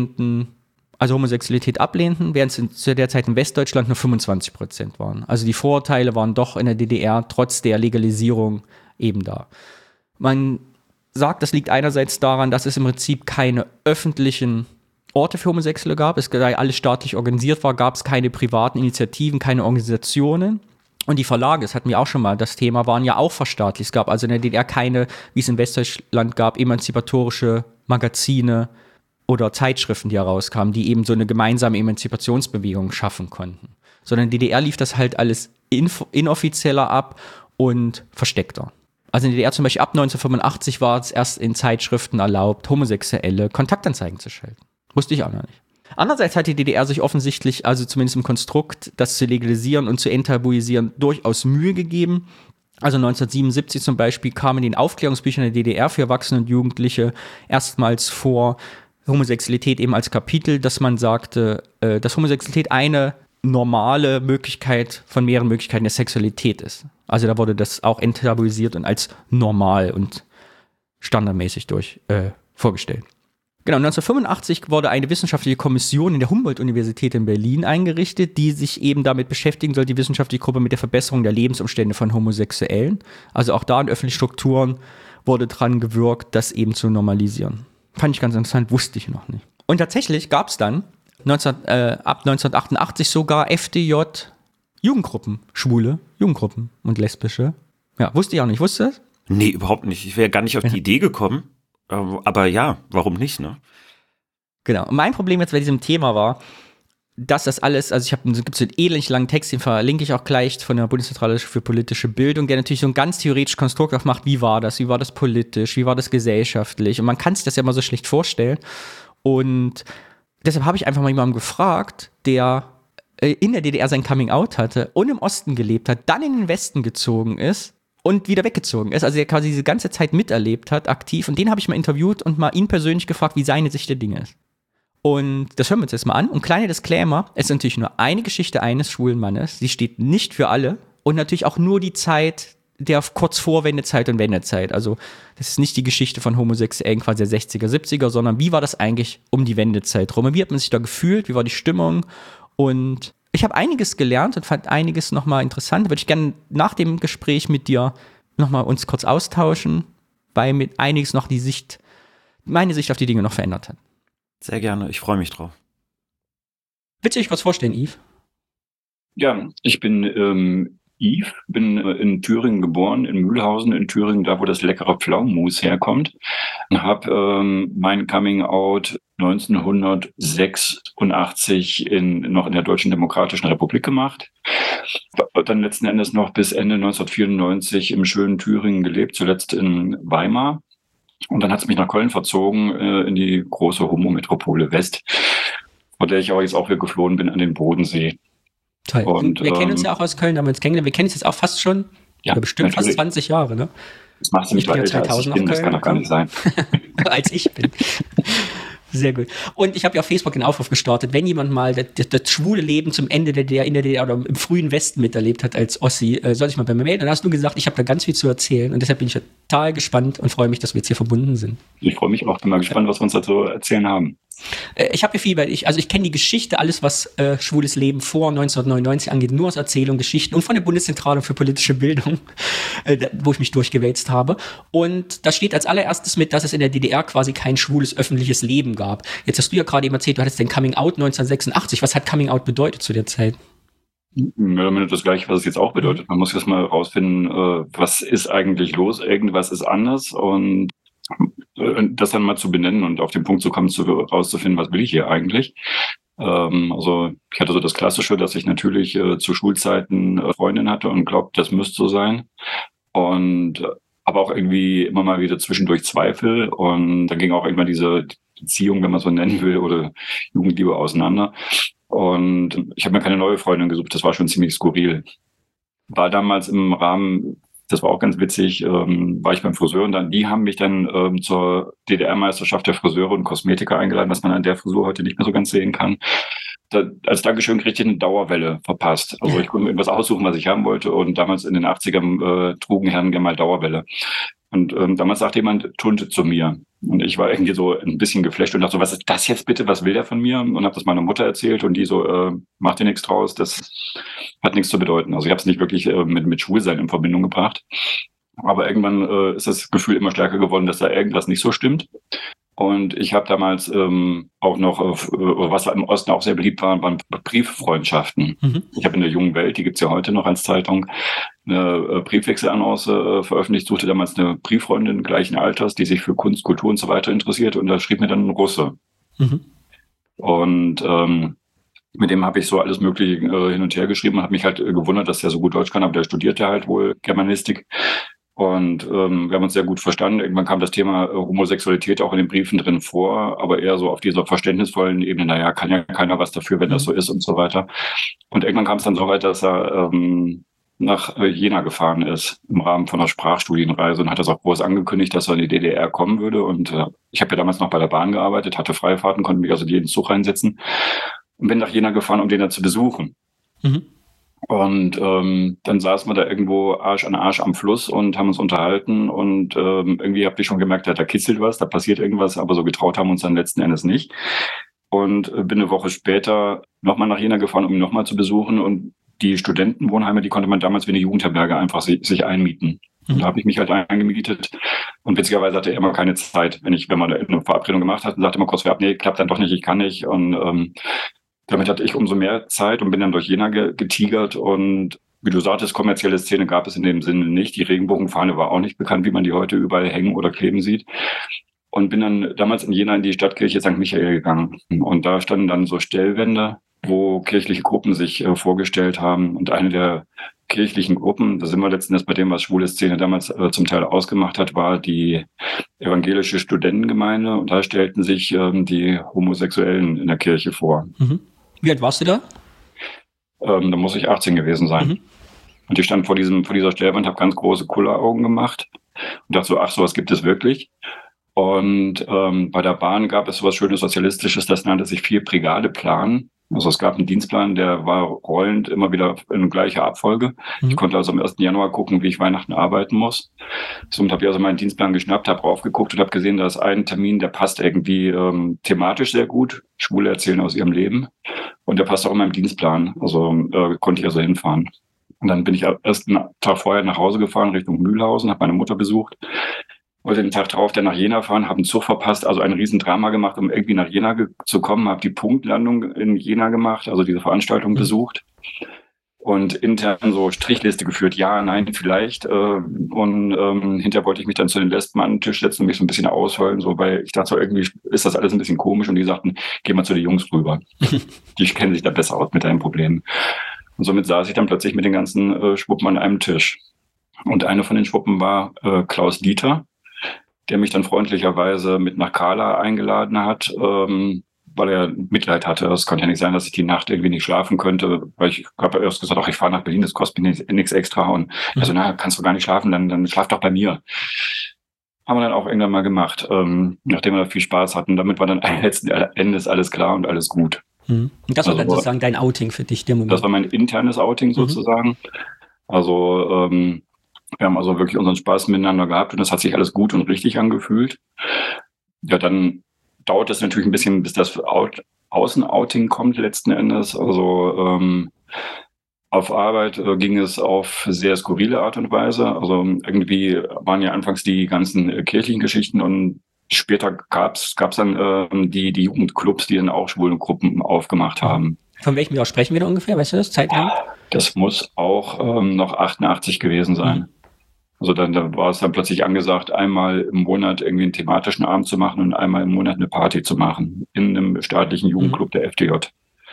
also Homosexualität ablehnten, während es zu der Zeit in Westdeutschland nur 25% waren. Also die Vorurteile waren doch in der DDR trotz der Legalisierung eben da. Man sagt, das liegt einerseits daran, dass es im Prinzip keine öffentlichen Orte für Homosexuelle gab. Da alles staatlich organisiert war, gab es keine privaten Initiativen, keine Organisationen. Und die Verlage, das hatten wir auch schon mal, das Thema, waren ja auch verstaatlicht. Es gab also in der DDR keine, wie es in Westdeutschland gab, emanzipatorische Magazine oder Zeitschriften, die herauskamen, die eben so eine gemeinsame Emanzipationsbewegung schaffen konnten. Sondern in der DDR lief das halt alles inoffizieller ab und versteckter. Also in der DDR zum Beispiel ab 1985 war es erst in Zeitschriften erlaubt, Homosexuelle Kontaktanzeigen zu schalten. Wusste ich auch noch nicht. Andererseits hat die DDR sich offensichtlich, also zumindest im Konstrukt, das zu legalisieren und zu enttabuisieren, durchaus Mühe gegeben. Also 1977 zum Beispiel kam in den Aufklärungsbüchern der DDR für Erwachsene und Jugendliche erstmals vor Homosexualität eben als Kapitel, dass man sagte, dass Homosexualität eine normale Möglichkeit von mehreren Möglichkeiten der Sexualität ist. Also da wurde das auch enttabuisiert und als normal und standardmäßig vorgestellt. Genau, 1985 wurde eine wissenschaftliche Kommission in der Humboldt-Universität in Berlin eingerichtet, die sich eben damit beschäftigen soll, die wissenschaftliche Gruppe mit der Verbesserung der Lebensumstände von Homosexuellen. Also auch da in öffentlichen Strukturen wurde dran gewirkt, das eben zu normalisieren. Fand ich ganz interessant, wusste ich noch nicht. Und tatsächlich gab es dann ab 1988 sogar FDJ-Jugendgruppen, schwule Jugendgruppen und lesbische. Ja, wusste ich auch nicht. Wusste das? Nee, überhaupt nicht. Ich wäre gar nicht auf die Idee gekommen. Aber ja, warum nicht, ne? Genau. Und mein Problem jetzt bei diesem Thema war, dass das alles, also gibt so einen ähnlich langen Text, den verlinke ich auch gleich von der Bundeszentrale für politische Bildung, der natürlich so ein ganz theoretisches Konstrukt aufmacht, wie war das politisch, wie war das gesellschaftlich und man kann sich das ja mal so schlecht vorstellen und deshalb habe ich einfach mal jemanden gefragt, der in der DDR sein Coming-out hatte und im Osten gelebt hat, dann in den Westen gezogen ist und wieder weggezogen ist, also der quasi diese ganze Zeit miterlebt hat, aktiv und den habe ich mal interviewt und mal ihn persönlich gefragt, wie seine Sicht der Dinge ist. Und das hören wir uns jetzt mal an. Und kleiner Disclaimer, es ist natürlich nur eine Geschichte eines schwulen Mannes. Sie steht nicht für alle. Und natürlich auch nur die Zeit der kurz vor Wendezeit und Wendezeit. Also das ist nicht die Geschichte von Homosexuellen quasi der 60er, 70er, sondern wie war das eigentlich um die Wendezeit rum? Und wie hat man sich da gefühlt? Wie war die Stimmung? Und ich habe einiges gelernt und fand einiges nochmal interessant. Würde ich gerne nach dem Gespräch mit dir nochmal uns kurz austauschen, weil mit einiges noch meine Sicht auf die Dinge noch verändert hat. Sehr gerne, ich freue mich drauf. Willst du dich kurz vorstellen, Yves? Ja, ich bin Yves, bin in Thüringen geboren, in Mühlhausen in Thüringen, da wo das leckere Pflaumenmus herkommt. Habe mein Coming-out 1986 noch in der Deutschen Demokratischen Republik gemacht. Dann letzten Endes noch bis Ende 1994 im schönen Thüringen gelebt, zuletzt in Weimar. Und dann hat es mich nach Köln verzogen, in die große Homo-Metropole West, von der ich aber jetzt auch wieder geflohen bin an den Bodensee. Toll. Und wir kennen uns ja auch aus Köln, haben wir uns kennengelernt. Wir kennen uns jetzt auch fast schon, bestimmt natürlich. Fast 20 Jahre, ne? Das macht mich älter, als ich bin, das kann doch gar nicht sein. Als ich bin. Sehr gut. Und ich habe ja auf Facebook einen Aufruf gestartet, wenn jemand mal das schwule Leben zum Ende der DDR, in der DDR oder im frühen Westen miterlebt hat als Ossi, soll ich mal bei mir melden. Dann hast du gesagt, ich habe da ganz viel zu erzählen und deshalb bin ich total gespannt und freue mich, dass wir jetzt hier verbunden sind. Ich freue mich auch, bin mal gespannt, was wir uns dazu erzählen haben. Ich habe hier viel, weil ich kenne die Geschichte, alles was schwules Leben vor 1999 angeht, nur aus Erzählungen, Geschichten und von der Bundeszentrale für politische Bildung, wo ich mich durchgewälzt habe. Und da steht als allererstes mit, dass es in der DDR quasi kein schwules öffentliches Leben gab. Jetzt hast du ja gerade eben erzählt, du hattest dein Coming Out 1986. Was hat Coming Out bedeutet zu der Zeit? Mehr oder weniger das Gleiche, was es jetzt auch bedeutet. Man muss jetzt mal rausfinden, was ist eigentlich los, irgendwas ist anders und das dann mal zu benennen und auf den Punkt zu kommen, rauszufinden, was will ich hier eigentlich. Also ich hatte so das Klassische, dass ich natürlich zu Schulzeiten Freundin hatte und glaubt, das müsste so sein. Und aber auch irgendwie immer mal wieder zwischendurch Zweifel. Und dann ging auch irgendwann diese Beziehung, wenn man so nennen will, oder Jugendliebe auseinander. Und ich habe mir keine neue Freundin gesucht. Das war schon ziemlich skurril. War damals im Rahmen, das war auch ganz witzig, war ich beim Friseur und die haben mich dann zur DDR-Meisterschaft der Friseure und Kosmetiker eingeladen, was man an der Frisur heute nicht mehr so ganz sehen kann. Als Dankeschön kriegte ich eine Dauerwelle verpasst. Also ich konnte mir irgendwas aussuchen, was ich haben wollte, und damals in den 80ern trugen Herren gerne mal Dauerwelle. Und damals sagte jemand Tunte zu mir. Und ich war irgendwie so ein bisschen geflasht und dachte so, was ist das jetzt bitte? Was will der von mir? Und habe das meiner Mutter erzählt und die so, mach dir nichts draus, das hat nichts zu bedeuten. Also ich habe es nicht wirklich mit Schwulsein in Verbindung gebracht. Aber irgendwann ist das Gefühl immer stärker geworden, dass da irgendwas nicht so stimmt. Und ich habe damals auch noch, was im Osten auch sehr beliebt war, waren Brieffreundschaften. Mhm. Ich habe in der Jungen Welt, die gibt's ja heute noch als Zeitung, eine Briefwechselannonce veröffentlicht, suchte damals eine Brieffreundin gleichen Alters, die sich für Kunst, Kultur und so weiter interessiert, und da schrieb mir dann ein Russe. Mhm. Und mit dem habe ich so alles Mögliche hin und her geschrieben und habe mich halt gewundert, dass der so gut Deutsch kann, aber der studierte halt wohl Germanistik. Und wir haben uns sehr gut verstanden. Irgendwann kam das Thema Homosexualität auch in den Briefen drin vor, aber eher so auf dieser verständnisvollen Ebene, naja, kann ja keiner was dafür, wenn das so ist und so weiter. Und irgendwann kam es dann so weit, dass er nach Jena gefahren ist im Rahmen von einer Sprachstudienreise und hat das auch groß angekündigt, dass er in die DDR kommen würde. Und ich habe ja damals noch bei der Bahn gearbeitet, hatte Freifahrten, konnte mich also jeden Zug reinsetzen und bin nach Jena gefahren, um den dann zu besuchen. Mhm. Und dann saßen wir da irgendwo Arsch an Arsch am Fluss und haben uns unterhalten, und irgendwie habe ich schon gemerkt, da kitzelt was, da passiert irgendwas, aber so getraut haben wir uns dann letzten Endes nicht. Und bin eine Woche später nochmal nach Jena gefahren, um ihn nochmal zu besuchen, und die Studentenwohnheime, die konnte man damals wie eine Jugendherberge einfach sich einmieten. Und da habe ich mich halt eingemietet, und witzigerweise hatte er immer keine Zeit, wenn man da eine Verabredung gemacht hat, und sagte immer kurz vorab, nee, klappt dann doch nicht, ich kann nicht. Und damit hatte ich umso mehr Zeit und bin dann durch Jena getigert, und wie du sagtest, kommerzielle Szene gab es in dem Sinne nicht. Die Regenbogenfahne war auch nicht bekannt, wie man die heute überall hängen oder kleben sieht. Und bin dann damals in Jena in die Stadtkirche St. Michael gegangen. Und da standen dann so Stellwände, wo kirchliche Gruppen sich vorgestellt haben. Und eine der kirchlichen Gruppen, da sind wir letzten Endes bei dem, was schwule Szene damals zum Teil ausgemacht hat, war die evangelische Studentengemeinde. Und da stellten sich die Homosexuellen in der Kirche vor. Mhm. Wie alt warst du da? Da muss ich 18 gewesen sein. Mhm. Und ich stand vor dieser Stellwand, habe ganz große Kulleraugen gemacht und dachte so, ach, sowas gibt es wirklich. Und bei der Bahn gab es sowas Schönes Sozialistisches, das nannte sich 4-Brigade-Plan. Also es gab einen Dienstplan, der war rollend immer wieder in gleicher Abfolge. Mhm. Ich konnte also am 1. Januar gucken, wie ich Weihnachten arbeiten muss. Somit habe ich also meinen Dienstplan geschnappt, habe raufgeguckt und habe gesehen, da ist ein Termin, der passt irgendwie thematisch sehr gut. Schwule erzählen aus ihrem Leben. Und der passt auch in meinem Dienstplan. Also konnte ich also hinfahren. Und dann bin ich erst einen Tag vorher nach Hause gefahren, Richtung Mühlhausen, habe meine Mutter besucht. Wollte den Tag drauf dann nach Jena fahren, habe einen Zug verpasst, also ein Riesendrama gemacht, um irgendwie nach Jena zu kommen, habe die Punktlandung in Jena gemacht, also diese Veranstaltung besucht und intern so Strichliste geführt, ja, nein, vielleicht. Und hinterher wollte ich mich dann zu den Lesben an den Tisch setzen und mich so ein bisschen ausheulen, so, weil ich dachte so, irgendwie ist das alles ein bisschen komisch, und die sagten, geh mal zu den Jungs rüber. Die kennen sich da besser aus mit deinen Problemen. Und somit saß ich dann plötzlich mit den ganzen Schwuppen an einem Tisch. Und eine von den Schwuppen war Klaus Dieter, der mich dann freundlicherweise mit nach Kala eingeladen hat, weil er Mitleid hatte. Es konnte ja nicht sein, dass ich die Nacht irgendwie nicht schlafen könnte, weil ich habe erst gesagt, ach, ich fahre nach Berlin, das kostet mir nichts extra. Und also, na, kannst du gar nicht schlafen, dann schlaf doch bei mir. Haben wir dann auch irgendwann mal gemacht, nachdem wir da viel Spaß hatten. Damit war dann letzten Endes alles klar und alles gut. Und das war dann sozusagen dein Outing für dich, der Moment? Das war mein internes Outing sozusagen. Also wir haben also wirklich unseren Spaß miteinander gehabt, und das hat sich alles gut und richtig angefühlt. Ja, dann dauert es natürlich ein bisschen, bis das Außen-Outing kommt letzten Endes. Also auf Arbeit ging es auf sehr skurrile Art und Weise. Also irgendwie waren ja anfangs die ganzen kirchlichen Geschichten, und später gab's dann die Jugendclubs, die dann auch schwulen Gruppen aufgemacht haben. Von welchem Jahr sprechen wir da ungefähr? Weißt du das? Zeitlang? Das muss auch noch 88 gewesen sein. Also da war es dann plötzlich angesagt, einmal im Monat irgendwie einen thematischen Abend zu machen und einmal im Monat eine Party zu machen in einem staatlichen Jugendclub der FDJ.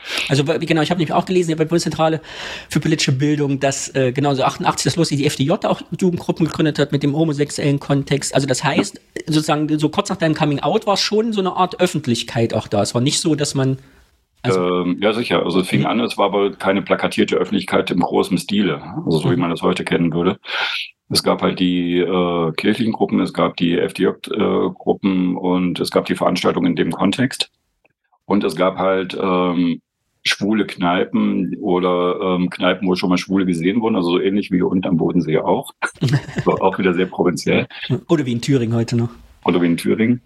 Also genau, ich habe nämlich auch gelesen, bei der Bundeszentrale für politische Bildung, dass genau so 88 das lustig die FDJ auch Jugendgruppen gegründet hat mit dem homosexuellen Kontext. Also das heißt, sozusagen so kurz nach deinem Coming Out war es schon so eine Art Öffentlichkeit auch da. Es war nicht so, dass man ja, sicher. Also es fing an, es war aber keine plakatierte Öffentlichkeit im großen Stile, also so wie man das heute kennen würde. Es gab halt die kirchlichen Gruppen, es gab die FDJ-Gruppen und es gab die Veranstaltungen in dem Kontext. Und es gab halt schwule Kneipen oder Kneipen, wo schon mal Schwule gesehen wurden, also so ähnlich wie hier unten am Bodensee auch. So, auch wieder sehr provinziell. Oder wie in Thüringen heute noch. Oder wie in Thüringen.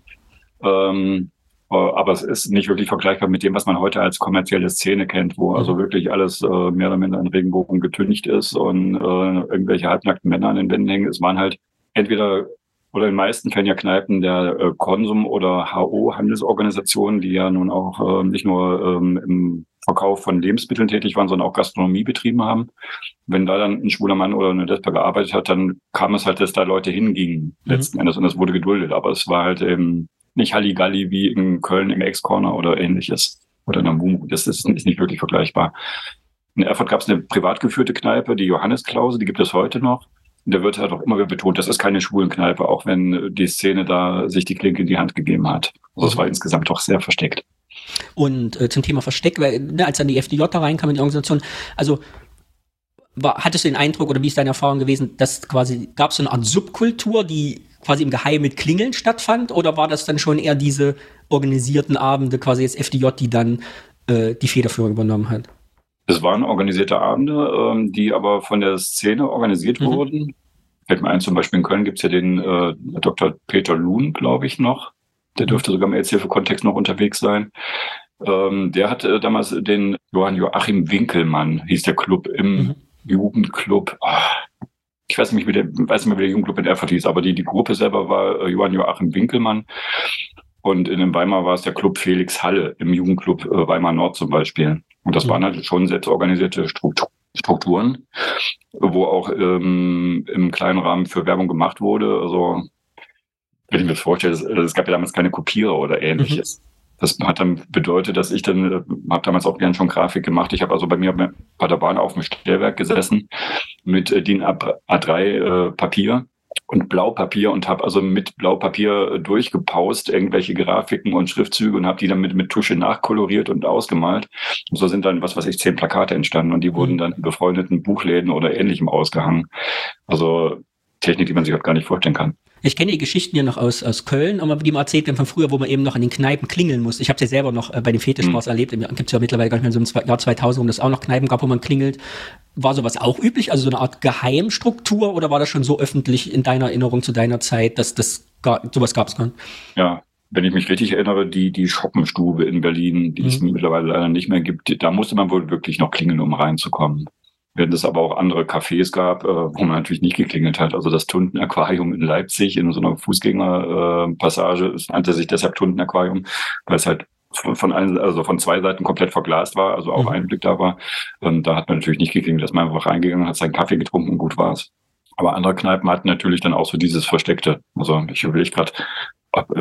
Aber es ist nicht wirklich vergleichbar mit dem, was man heute als kommerzielle Szene kennt, wo also wirklich alles mehr oder minder in Regenbogen getüncht ist und irgendwelche halbnackten Männer an den Wänden hängen. Es waren halt entweder oder in den meisten Fällen ja Kneipen der Konsum- oder HO-Handelsorganisationen, die ja nun auch nicht nur im Verkauf von Lebensmitteln tätig waren, sondern auch Gastronomie betrieben haben. Wenn da dann ein schwuler Mann oder eine Lesbe gearbeitet hat, dann kam es halt, dass da Leute hingingen letzten Endes und das wurde geduldet. Aber es war halt eben nicht Halligalli wie in Köln im Ex-Corner oder ähnliches. Oder in der Mumu. Das ist nicht wirklich vergleichbar. In Erfurt gab es eine privat geführte Kneipe, die Johannes-Klause, die gibt es heute noch. Und da wird halt auch immer wieder betont, das ist keine schwulen Kneipe, auch wenn die Szene da sich die Klinke in die Hand gegeben hat. Also es war insgesamt doch sehr versteckt. Und zum Thema Versteck, weil, als dann die FDJ da reinkam in die Organisation, also hattest du den Eindruck oder wie ist deine Erfahrung gewesen, dass quasi gab es so eine Art Subkultur, die quasi im Geheimen mit Klingeln stattfand, oder war das dann schon eher diese organisierten Abende, quasi jetzt FDJ, die dann die Federführung übernommen hat? Es waren organisierte Abende, die aber von der Szene organisiert wurden. Fällt mir ein, zum Beispiel in Köln gibt es ja den Dr. Peter Luhn, glaube ich, noch. Der dürfte sogar im AIDS-Hilfe-Kontext noch unterwegs sein. Der hatte damals den Joachim Winkelmann, hieß der Club im Jugendclub. Ich weiß nicht, wie der Jugendclub in Erfurt hieß, aber die Gruppe selber war Joachim Winkelmann. Und in Weimar war es der Club Felix Halle im Jugendclub Weimar Nord zum Beispiel. Und das waren halt schon selbstorganisierte Strukturen, wo auch im kleinen Rahmen für Werbung gemacht wurde. Also wenn ich mir das vorstelle, es gab ja damals keine Kopierer oder ähnliches. Das hat dann bedeutet, dass ich dann, habe damals auch gern schon Grafik gemacht. Ich habe also bei mir bei der Bahn auf dem Stellwerk gesessen mit DIN A3 Papier und Blaupapier und habe also mit Blaupapier durchgepaust irgendwelche Grafiken und Schriftzüge und habe die dann mit Tusche nachkoloriert und ausgemalt. Und so sind dann, 10 Plakate entstanden und die wurden dann in befreundeten Buchläden oder Ähnlichem ausgehangen. Also Technik, die man sich auch gar nicht vorstellen kann. Ich kenne die Geschichten ja noch aus Köln, aber die mal erzählt werden von früher, wo man eben noch in den Kneipen klingeln muss. Ich habe es ja selber noch bei den Fetischbars erlebt. Gibt es ja mittlerweile gar nicht mehr so im Jahr 2000, wo es auch noch Kneipen gab, wo man klingelt. War sowas auch üblich? Also so eine Art Geheimstruktur? Oder war das schon so öffentlich in deiner Erinnerung zu deiner Zeit, dass sowas gab es gar nicht? Ja, wenn ich mich richtig erinnere, die Schoppenstube in Berlin, die es mittlerweile leider nicht mehr gibt, da musste man wohl wirklich noch klingeln, um reinzukommen. Während es aber auch andere Cafés gab, wo man natürlich nicht geklingelt hat. Also das Tunten-Aquarium in Leipzig in so einer Fußgängerpassage, es nannte sich deshalb Tunten-Aquarium, weil es halt von zwei Seiten komplett verglast war, also auch Einblick da war. Und da hat man natürlich nicht geklingelt, dass man einfach reingegangen hat, seinen Kaffee getrunken und gut war's. Aber andere Kneipen hatten natürlich dann auch so dieses Versteckte. Also ich überlege gerade, ob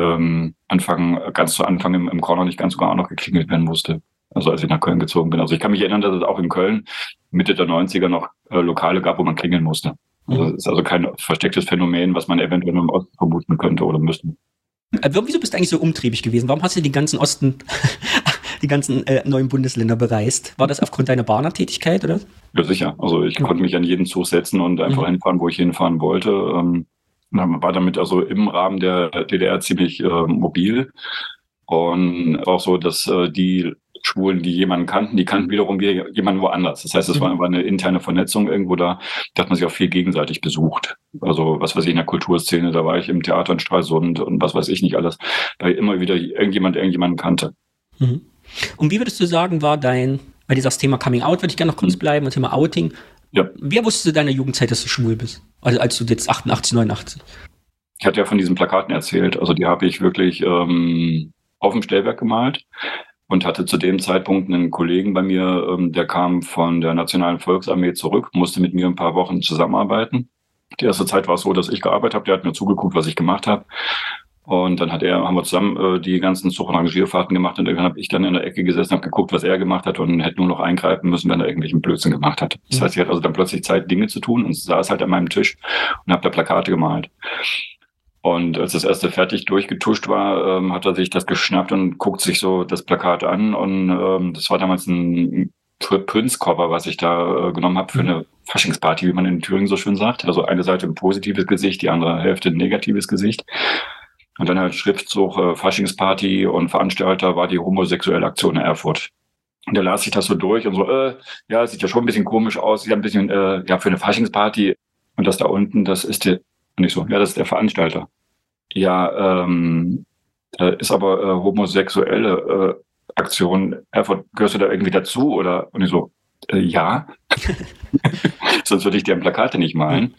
ganz zu Anfang im Corner nicht ganz sogar auch noch geklingelt werden musste. Also als ich nach Köln gezogen bin. Also ich kann mich erinnern, dass es auch in Köln Mitte der 90er noch Lokale gab, wo man klingeln musste. Also es ist also kein verstecktes Phänomen, was man eventuell im Osten vermuten könnte oder müsste. Wieso bist du eigentlich so umtriebig gewesen? Warum hast du den ganzen Osten, die ganzen neuen Bundesländer bereist? War das aufgrund deiner Bahner-Tätigkeit, oder? Ja, sicher. Also ich konnte mich an jeden Zug setzen und einfach hinfahren, wo ich hinfahren wollte. War damit also im Rahmen der DDR ziemlich mobil. Und auch so, dass die Schwulen, die jemanden kannten, die kannten wiederum jemanden woanders. Das heißt, es war eine interne Vernetzung irgendwo da hat man sich auch viel gegenseitig besucht. Also was weiß ich, in der Kulturszene, da war ich im Theater in Stralsund und was weiß ich nicht alles, weil immer wieder irgendjemanden kannte. Und wie würdest du sagen, war weil du sagst, Thema Coming Out, würde ich gerne noch kurz bleiben, und Thema Outing. Ja. Wer wusste in deiner Jugendzeit, dass du schwul bist? Also als du jetzt 88, 89? Ich hatte ja von diesen Plakaten erzählt. Also die habe ich wirklich auf dem Stellwerk gemalt. Und hatte zu dem Zeitpunkt einen Kollegen bei mir, der kam von der Nationalen Volksarmee zurück, musste mit mir ein paar Wochen zusammenarbeiten. Die erste Zeit war es so, dass ich gearbeitet habe, der hat mir zugeguckt, was ich gemacht habe. Und dann haben wir zusammen die ganzen Zug- und Rangierfahrten gemacht und irgendwann habe ich dann in der Ecke gesessen, habe geguckt, was er gemacht hat und hätte nur noch eingreifen müssen, wenn er irgendwelchen Blödsinn gemacht hat. Das heißt, ich hatte also dann plötzlich Zeit, Dinge zu tun und saß halt an meinem Tisch und habe da Plakate gemalt. Und als das erste fertig durchgetuscht war, hat er sich das geschnappt und guckt sich so das Plakat an und das war damals ein Prince-Cover, was ich da genommen habe für eine Faschingsparty, wie man in Thüringen so schön sagt. Also eine Seite ein positives Gesicht, die andere Hälfte ein negatives Gesicht. Und dann halt Schriftzug, Faschingsparty und Veranstalter war die homosexuelle Aktion in Erfurt. Und da las ich das so durch und so, ja, sieht ja schon ein bisschen komisch aus, sieht ein bisschen, ja, für eine Faschingsparty. Und das da unten, das ist der, und ich so, ja, das ist der Veranstalter. Ja, ist aber homosexuelle Aktion. Erfurt, gehörst du da irgendwie dazu? Oder? Und ich so, ja. Sonst würde ich dir Plakate nicht malen.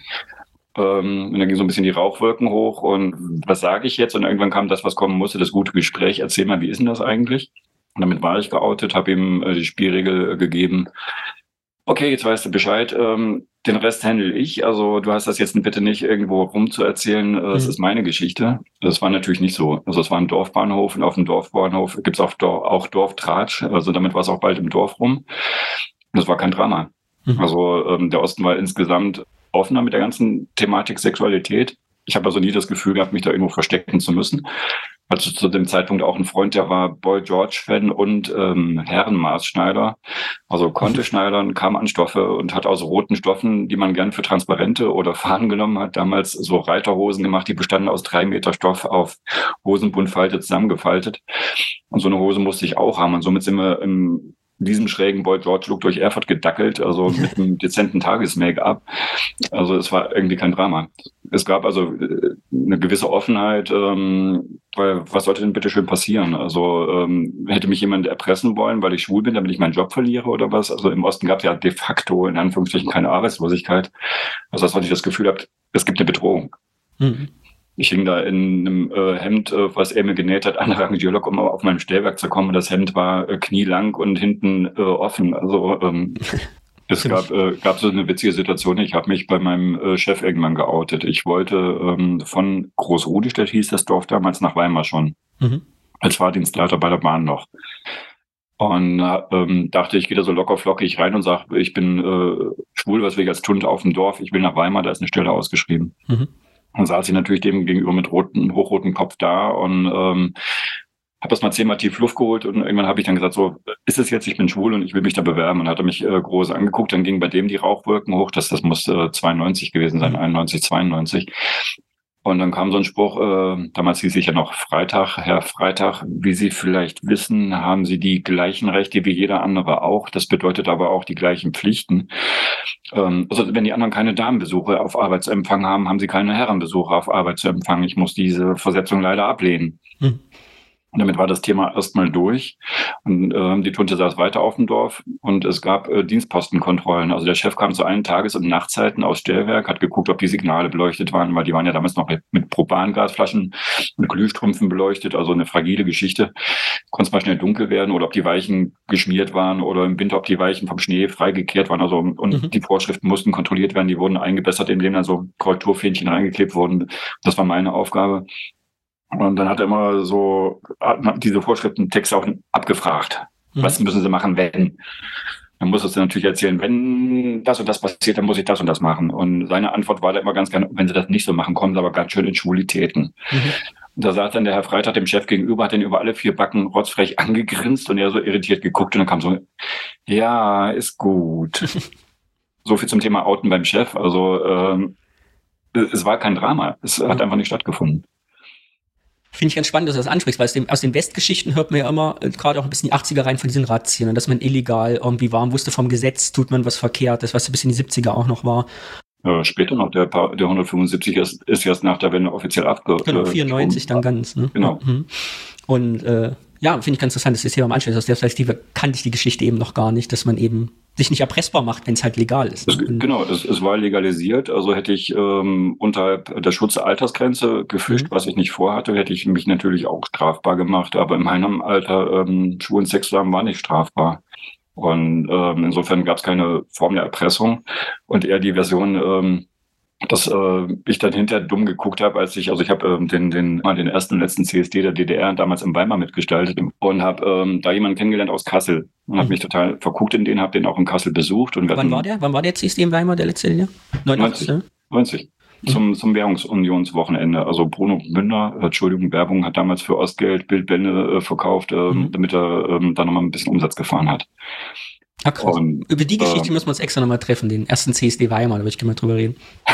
Und dann ging so ein bisschen die Rauchwolken hoch und was sage ich jetzt? Und irgendwann kam das, was kommen musste, das gute Gespräch. Erzähl mal, wie ist denn das eigentlich? Und damit war ich geoutet, habe ihm die Spielregel gegeben. Okay, jetzt weißt du Bescheid. Den Rest handle ich. Also du hast das jetzt bitte nicht irgendwo rumzuerzählen. Es ist meine Geschichte. Das war natürlich nicht so. Also es war ein Dorfbahnhof und auf dem Dorfbahnhof gibt es auch Dorftratsch. Also damit war es auch bald im Dorf rum. Und das war kein Drama. Also der Osten war insgesamt offener mit der ganzen Thematik Sexualität. Ich habe also nie das Gefühl gehabt, mich da irgendwo verstecken zu müssen. Also zu dem Zeitpunkt auch ein Freund, der war Boy George-Fan und Herrenmaßschneider. Also konnte schneidern, kam an Stoffe und hat aus roten Stoffen, die man gern für Transparente oder Fahnen genommen hat, damals so Reiterhosen gemacht, die bestanden aus 3 Meter Stoff auf Hosenbundfalte zusammengefaltet. Und so eine Hose musste ich auch haben. Und somit sind wir in diesem schrägen Boy George-Look durch Erfurt gedackelt, also mit einem dezenten Tages-Make-up. Also es war irgendwie kein Drama. Es gab also eine gewisse Offenheit, weil was sollte denn bitte schön passieren? Also hätte mich jemand erpressen wollen, weil ich schwul bin, damit ich meinen Job verliere oder was? Also im Osten gab es ja de facto in Anführungsstrichen keine Arbeitslosigkeit. Also das, was ich das Gefühl habe, es gibt eine Bedrohung. Ich hing da in einem Hemd, was er mir genäht hat, an der Rangierlok, um auf mein Stellwerk zu kommen. Das Hemd war knielang und hinten offen. Also es gab so eine witzige Situation. Ich habe mich bei meinem Chef irgendwann geoutet. Ich wollte von Groß-Rudistedt, hieß das Dorf damals, nach Weimar schon. Als Fahrdienstleiter bei der Bahn noch. Und dachte, ich gehe da so locker flockig rein und sage, ich bin schwul, was will ich als Tund auf dem Dorf. Ich will nach Weimar, da ist eine Stelle ausgeschrieben. Dann saß ich natürlich dem gegenüber mit hochrotem Kopf da und habe das mal 10-mal tief Luft geholt und irgendwann habe ich dann gesagt, so, ist es jetzt, ich bin schwul und ich will mich da bewerben. Und hat er mich groß angeguckt, dann ging bei dem die Rauchwolken hoch, das muss 92 gewesen sein, 91, 92. Und dann kam so ein Spruch, damals hieß ich ja noch Freitag, Herr Freitag, wie Sie vielleicht wissen, haben Sie die gleichen Rechte wie jeder andere auch. Das bedeutet aber auch die gleichen Pflichten. Also wenn die anderen keine Damenbesuche auf Arbeitsempfang haben, haben sie keine Herrenbesuche auf Arbeitsempfang. Ich muss diese Versetzung leider ablehnen. Und damit war das Thema erstmal durch. Und die Tunte saß weiter auf dem Dorf und es gab Dienstpostenkontrollen. Also der Chef kam zu allen Tages- und Nachtzeiten aus Stellwerk, hat geguckt, ob die Signale beleuchtet waren, weil die waren ja damals noch mit Propangasflaschen und Glühstrümpfen beleuchtet, also eine fragile Geschichte. Konnte es mal schnell dunkel werden oder ob die Weichen geschmiert waren oder im Winter, ob die Weichen vom Schnee freigekehrt waren. Also und die Vorschriften mussten kontrolliert werden, die wurden eingebessert, indem dann so Korrekturfähnchen reingeklebt wurden. Das war meine Aufgabe. Und dann hat er immer so diese Vorschriftentexte auch abgefragt. Was müssen sie machen, wenn? Dann muss es natürlich erzählen, wenn das und das passiert, dann muss ich das und das machen. Und seine Antwort war da immer ganz gerne, wenn sie das nicht so machen, kommen sie aber ganz schön in Schwulitäten. Und da saß dann der Herr Freitag dem Chef gegenüber, hat den über alle 4 Backen rotzfrech angegrinst und er so irritiert geguckt und dann kam so, ja, ist gut. So viel zum Thema Outen beim Chef. Also es war kein Drama. Es hat einfach nicht stattgefunden. Finde ich ganz spannend, dass du das ansprichst, weil aus den Westgeschichten hört man ja immer, gerade auch ein bisschen die 80er rein von diesen Razzien, und dass man illegal irgendwie war und wusste, vom Gesetz tut man was Verkehrtes, was ein bisschen in die 70er auch noch war. Später noch, der 175 ist erst nach der Wende offiziell Genau, 94 dann ganz. Ne? Genau. Und ja, finde ich ganz interessant, dass das hier am Anschluss aus der Perspektive kannte ich die Geschichte eben noch gar nicht, dass man eben sich nicht erpressbar macht, wenn es halt legal ist. Genau, es war legalisiert, also hätte ich unterhalb der Schutzaltersgrenze gefischt, was ich nicht vorhatte, hätte ich mich natürlich auch strafbar gemacht, aber in meinem Alter schwulen Sex zu haben war nicht strafbar. Und insofern gab es keine Form der Erpressung und eher die Version, dass ich dann hinterher dumm geguckt habe, ich habe den ersten und letzten CSD der DDR damals in Weimar mitgestaltet und habe da jemanden kennengelernt aus Kassel und habe mich total verguckt in den, habe den auch in Kassel besucht. Und Wann war der CSD in Weimar, der letzte Jahr? 90. Zum Währungsunionswochenende. Also Bruno Münder, Werbung, hat damals für Ostgeld Bildbände verkauft, damit er da nochmal ein bisschen Umsatz gefahren hat. Ach, krass. Und, über die Geschichte müssen wir uns extra nochmal treffen, den ersten CSD Weimar, da würde ich gerne mal drüber reden.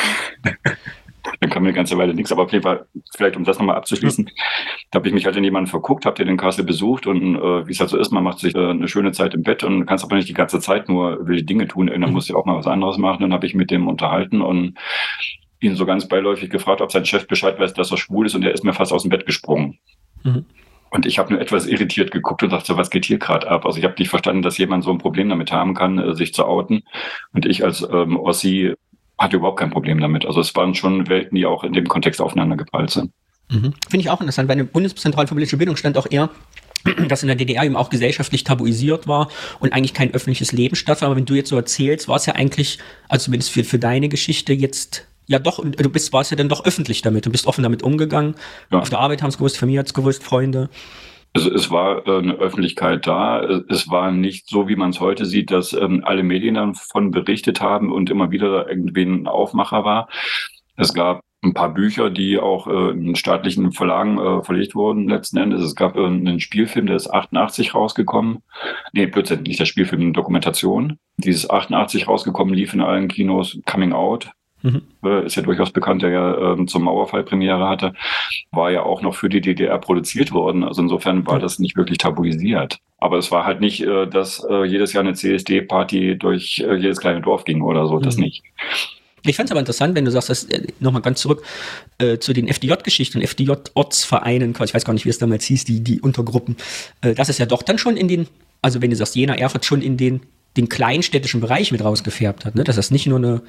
Dann kam mir eine ganze Weile nichts, aber auf jeden Fall, vielleicht um das nochmal abzuschließen, da habe ich mich halt in jemanden verguckt, habe den in Kassel besucht und wie es halt so ist, man macht sich eine schöne Zeit im Bett und kannst aber nicht die ganze Zeit nur wilde Dinge tun, irgendwann musst du auch mal was anderes machen. Dann habe ich mit dem unterhalten und ihn so ganz beiläufig gefragt, ob sein Chef Bescheid weiß, dass er schwul ist, und er ist mir fast aus dem Bett gesprungen. Und ich habe nur etwas irritiert geguckt und dachte, was geht hier gerade ab? Also ich habe nicht verstanden, dass jemand so ein Problem damit haben kann, sich zu outen. Und ich als Ossi hatte überhaupt kein Problem damit. Also es waren schon Welten, die auch in dem Kontext aufeinander geprallt sind. Finde ich auch interessant, weil eine Bundeszentrale für politische Bildung stand auch eher, dass in der DDR eben auch gesellschaftlich tabuisiert war und eigentlich kein öffentliches Leben stattfand. Aber wenn du jetzt so erzählst, war es ja eigentlich, also zumindest für deine Geschichte jetzt, ja doch, warst ja dann doch öffentlich damit und bist offen damit umgegangen. Ja. Auf der Arbeit haben es gewusst, Familie hat es gewusst, Freunde. Also es war eine Öffentlichkeit da. Es war nicht so, wie man es heute sieht, dass alle Medien davon berichtet haben und immer wieder irgendwie ein Aufmacher war. Es gab ein paar Bücher, die auch in staatlichen Verlagen verlegt wurden letzten Endes. Es gab einen Spielfilm, der ist 88 rausgekommen. Nee, Blödsinn, nicht der Spielfilm, eine Dokumentation. Dieses 88 rausgekommen, lief in allen Kinos, Coming Out. Ist ja durchaus bekannt, der ja zum Mauerfall Premiere hatte, war ja auch noch für die DDR produziert worden. Also insofern war das nicht wirklich tabuisiert. Aber es war halt nicht, dass jedes Jahr eine CSD-Party durch jedes kleine Dorf ging oder so, das nicht. Ich fand es aber interessant, wenn du sagst, dass nochmal ganz zurück zu den FDJ-Geschichten, FDJ-Ortsvereinen, ich weiß gar nicht, wie es damals hieß, die Untergruppen, das ist ja doch dann schon in den, also wenn du sagst, Jena, Erfurt schon in den kleinstädtischen Bereich mit rausgefärbt hat, ne? Dass das nicht nur eine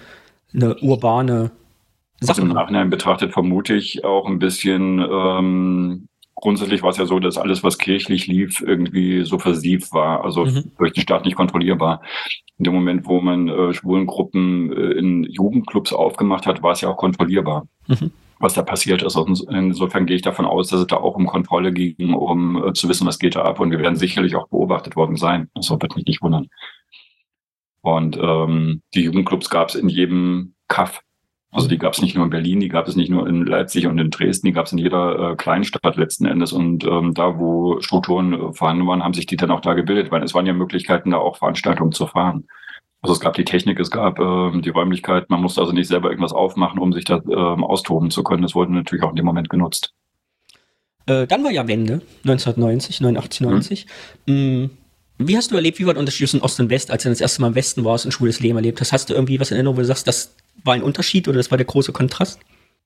urbane Sache. Also im Nachhinein betrachtet vermute ich auch ein bisschen, grundsätzlich war es ja so, dass alles, was kirchlich lief, irgendwie subversiv war, also durch den Staat nicht kontrollierbar. In dem Moment, wo man Schwulengruppen in Jugendclubs aufgemacht hat, war es ja auch kontrollierbar, was da passiert ist. Insofern gehe ich davon aus, dass es da auch um Kontrolle ging, um zu wissen, was geht da ab. Und wir werden sicherlich auch beobachtet worden sein. Das wird mich nicht wundern. Und die Jugendclubs gab es in jedem Kaff. Also die gab es nicht nur in Berlin, die gab es nicht nur in Leipzig und in Dresden, die gab es in jeder Kleinstadt letzten Endes. Und da, wo Strukturen vorhanden waren, haben sich die dann auch da gebildet, weil es waren ja Möglichkeiten, da auch Veranstaltungen zu fahren. Also es gab die Technik, es gab die Räumlichkeit. Man musste also nicht selber irgendwas aufmachen, um sich da austoben zu können. Das wurde natürlich auch in dem Moment genutzt. Dann war ja Wende, 1990, 89, 90. Wie hast du erlebt, wie war der Unterschied zwischen Ost und West, als du das erste Mal im Westen warst und schwules Leben erlebt hast? Hast du irgendwie was in Erinnerung, wo du sagst, das war ein Unterschied oder das war der große Kontrast?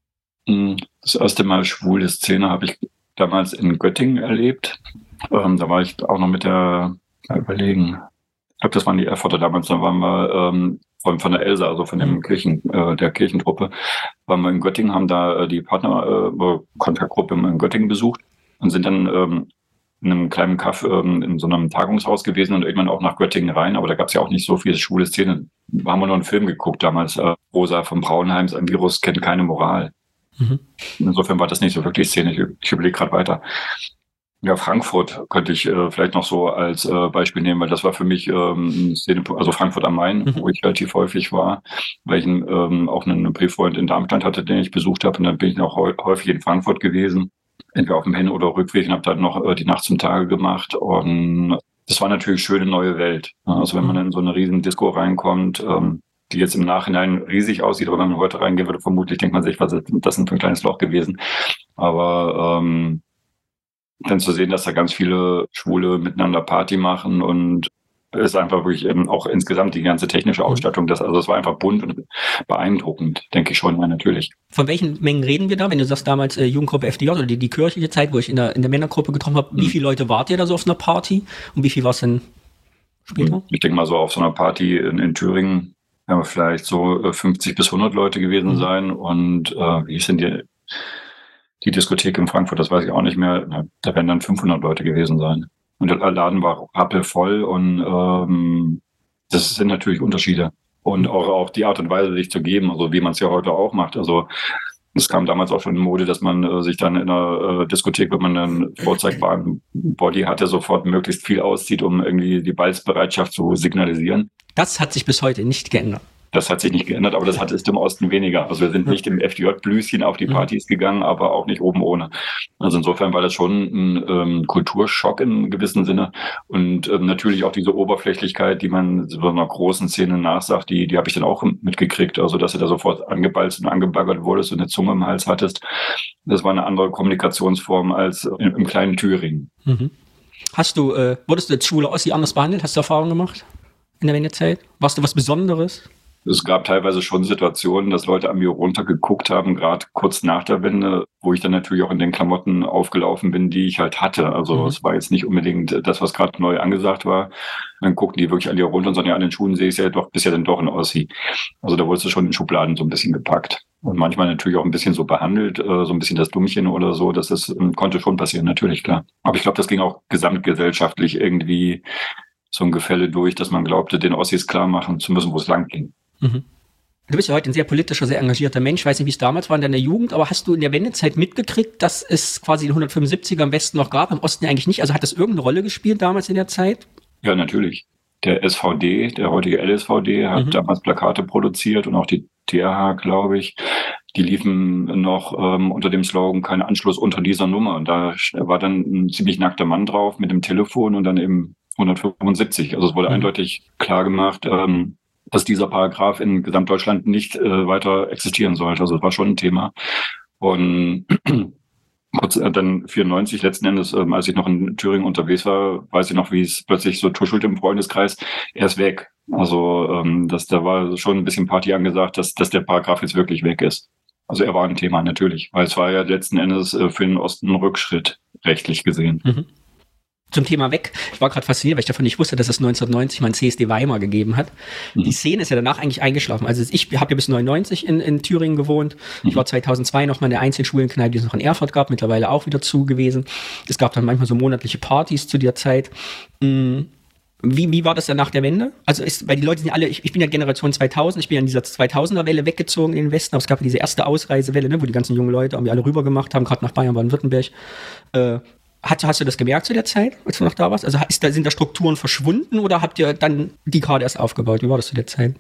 Das erste Mal schwule Szene habe ich damals in Göttingen erlebt. Da war ich auch noch mit überlegen. Ich glaube, das waren die Erfurter damals. Da waren wir von der Elsa, also von dem der Kirchentruppe, waren wir in Göttingen, haben da die Partnerkontaktgruppe in Göttingen besucht und sind dann in einem kleinen Kaff in so einem Tagungshaus gewesen und irgendwann auch nach Göttingen rein, aber da gab es ja auch nicht so viele schwule Szenen. Da haben wir nur einen Film geguckt damals, Rosa von Braunheims, ein Virus kennt keine Moral. Insofern war das nicht so wirklich Szene. Ich überlege gerade weiter. Ja, Frankfurt könnte ich vielleicht noch so als Beispiel nehmen, weil das war für mich eine Szene, also Frankfurt am Main, wo ich relativ häufig war, weil ich auch einen Brieffreund in Darmstadt hatte, den ich besucht habe, und dann bin ich auch häufig in Frankfurt gewesen. Entweder auf dem Hin- oder Rückweg, und habe dann noch die Nacht zum Tage gemacht. Und das war natürlich schöne neue Welt. Also wenn man in so eine riesen Disco reinkommt, die jetzt im Nachhinein riesig aussieht, aber wenn man heute reingehen würde, vermutlich denkt man sich, was ist das denn für ein kleines Loch gewesen. Aber dann zu sehen, dass da ganz viele Schwule miteinander Party machen, und es ist einfach wirklich auch insgesamt die ganze technische Ausstattung, das war einfach bunt und beeindruckend, denke ich schon, ja, natürlich. Von welchen Mengen reden wir da, wenn du sagst damals Jugendgruppe FDJ oder die kirchliche Zeit, wo ich in der Männergruppe getroffen habe, wie viele Leute wart ihr da so auf einer Party und wie viel war es denn später? Ich denke mal, so auf so einer Party in Thüringen werden wir vielleicht so 50 bis 100 Leute gewesen sein, und wie hieß denn die Diskothek in Frankfurt, das weiß ich auch nicht mehr, da werden dann 500 Leute gewesen sein. Und der Laden war rappelvoll, und das sind natürlich Unterschiede. Und auch die Art und Weise, sich zu geben, also wie man es ja heute auch macht. Also es kam damals auch schon in Mode, dass man sich dann in einer Diskothek, wenn man einen vorzeigbaren Body hatte, sofort möglichst viel auszieht, um irgendwie die Balzbereitschaft zu signalisieren. Das hat sich bis heute nicht geändert. Das hat sich nicht geändert, aber das ist im Osten weniger. Also wir sind nicht im FDJ-Blüschen auf die Partys gegangen, aber auch nicht oben ohne. Also insofern war das schon ein Kulturschock im gewissen Sinne. Und natürlich auch diese Oberflächlichkeit, die man so einer großen Szene nachsagt, die habe ich dann auch mitgekriegt. Also dass du da sofort angebalzt und angebaggert wurdest und eine Zunge im Hals hattest. Das war eine andere Kommunikationsform als im kleinen Thüringen. Mhm. Wurdest du als schwuler Ossi anders behandelt? Hast du Erfahrungen gemacht in der Wendezeit? Warst du was Besonderes? Es gab teilweise schon Situationen, dass Leute an mir runtergeguckt haben, gerade kurz nach der Wende, wo ich dann natürlich auch in den Klamotten aufgelaufen bin, die ich halt hatte. Also es war jetzt nicht unbedingt das, was gerade neu angesagt war. Dann guckten die wirklich an dir runter und sagen, ja, an den Schuhen sehe ich ja doch, bist ja dann doch ein Ossi. Also da wurdest du schon in Schubladen so ein bisschen gepackt. Und manchmal natürlich auch ein bisschen so behandelt, so ein bisschen das Dummchen oder so. Konnte schon passieren, natürlich, klar. Aber ich glaube, das ging auch gesamtgesellschaftlich irgendwie so ein Gefälle durch, dass man glaubte, den Ossis klar machen zu müssen, wo es lang ging. Mhm. Du bist ja heute ein sehr politischer, sehr engagierter Mensch. Ich weiß nicht, wie es damals war in deiner Jugend, aber hast du in der Wendezeit mitgekriegt, dass es quasi den 175er im Westen noch gab, im Osten eigentlich nicht? Also hat das irgendeine Rolle gespielt damals in der Zeit? Ja, natürlich. Der SVD, der heutige LSVD, hat damals Plakate produziert und auch die TRH, glaube ich. Die liefen noch unter dem Slogan, kein Anschluss unter dieser Nummer. Und da war dann ein ziemlich nackter Mann drauf mit dem Telefon und dann eben 175. Also es wurde eindeutig klar gemacht, dass dieser Paragraph in Gesamtdeutschland nicht weiter existieren sollte. Also das war schon ein Thema. Und kurz dann 94 letzten Endes, als ich noch in Thüringen unterwegs war, weiß ich noch, wie es plötzlich so tuschelt im Freundeskreis. Er ist weg. Also da war schon ein bisschen Party angesagt, dass der Paragraph jetzt wirklich weg ist. Also er war ein Thema natürlich, weil es war ja letzten Endes für den Osten ein Rückschritt, rechtlich gesehen. Mhm. Zum Thema weg. Ich war gerade fasziniert, weil ich davon nicht wusste, dass es 1990 mal ein CSD Weimar gegeben hat. Die Szene ist ja danach eigentlich eingeschlafen. Also ich habe ja bis 99 in Thüringen gewohnt. Ich war 2002 noch mal in der Einzelschwulenkneipe, die es noch in Erfurt gab, mittlerweile auch wieder zu gewesen. Es gab dann manchmal so monatliche Partys zu der Zeit. Wie war das dann nach der Wende? Also weil die Leute sind ja alle, ich bin ja Generation 2000, ich bin ja in dieser 2000er-Welle weggezogen in den Westen, aber es gab ja diese erste Ausreisewelle, ne, wo die ganzen jungen Leute irgendwie alle rüber gemacht haben, gerade nach Bayern, Baden-Württemberg. Hast du das gemerkt zu der Zeit, als du noch da warst? Also sind da Strukturen verschwunden oder habt ihr dann die gerade erst aufgebaut? Wie war das zu der Zeit?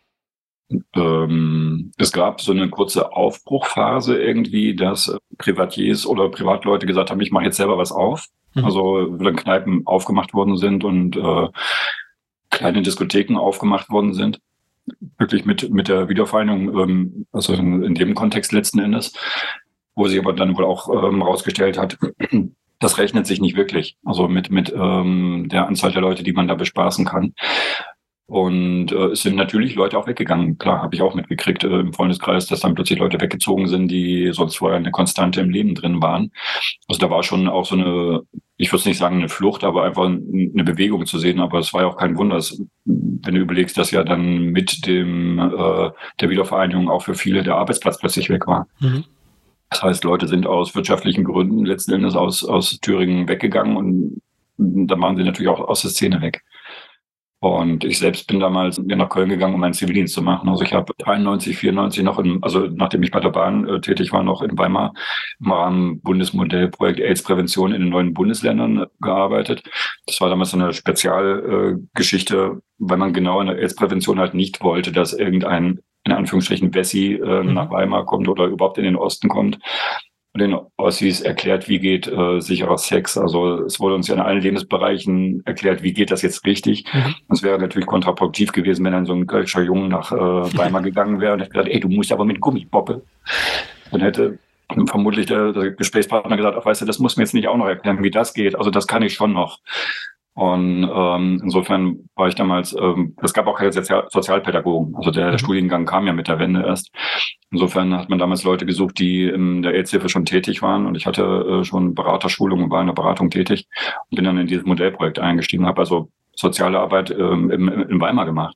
Es gab so eine kurze Aufbruchphase irgendwie, dass Privatiers oder Privatleute gesagt haben, ich mache jetzt selber was auf. Also wo dann Kneipen aufgemacht worden sind und kleine Diskotheken aufgemacht worden sind. Wirklich mit der Wiedervereinigung, also in dem Kontext letzten Endes, wo sie aber dann wohl auch rausgestellt hat, das rechnet sich nicht wirklich. Also mit der Anzahl der Leute, die man da bespaßen kann. Und es sind natürlich Leute auch weggegangen. Klar, habe ich auch mitgekriegt im Freundeskreis, dass dann plötzlich Leute weggezogen sind, die sonst vorher eine Konstante im Leben drin waren. Also da war schon auch so eine, ich würde nicht sagen eine Flucht, aber einfach eine Bewegung zu sehen. Aber es war ja auch kein Wunder, wenn du überlegst, dass ja dann mit der Wiedervereinigung auch für viele der Arbeitsplatz plötzlich weg war. Mhm. Das heißt, Leute sind aus wirtschaftlichen Gründen letzten Endes aus Thüringen weggegangen und da waren sie natürlich auch aus der Szene weg. Und ich selbst bin damals nach Köln gegangen, um meinen Zivildienst zu machen. Also ich habe 93, 94 nachdem ich bei der Bahn tätig war, noch in Weimar im Rahmen Bundesmodellprojekt AIDS-Prävention in den 9 Bundesländern gearbeitet. Das war damals eine Spezialgeschichte, weil man genau in der AIDS-Prävention halt nicht wollte, dass irgendein in Anführungsstrichen Wessi nach Weimar kommt oder überhaupt in den Osten kommt und den Ossis erklärt, wie geht sicherer Sex. Also es wurde uns ja in allen Lebensbereichen erklärt, wie geht das jetzt richtig. Es wäre natürlich kontraproduktiv gewesen, wenn dann so ein kölscher Junge nach Weimar gegangen wäre und hätte gesagt, ey, du musst aber mit Gummipoppe. Dann hätte vermutlich der Gesprächspartner gesagt, ach, weißt du, das muss mir jetzt nicht auch noch erklären, wie das geht. Also das kann ich schon noch. Und insofern war ich damals, es gab auch keine Sozialpädagogen, also der Studiengang kam ja mit der Wende erst. Insofern hat man damals Leute gesucht, die in der AIDS-Hilfe schon tätig waren und ich hatte schon Beraterschulung und war in der Beratung tätig und bin dann in dieses Modellprojekt eingestiegen, habe also soziale Arbeit in Weimar gemacht.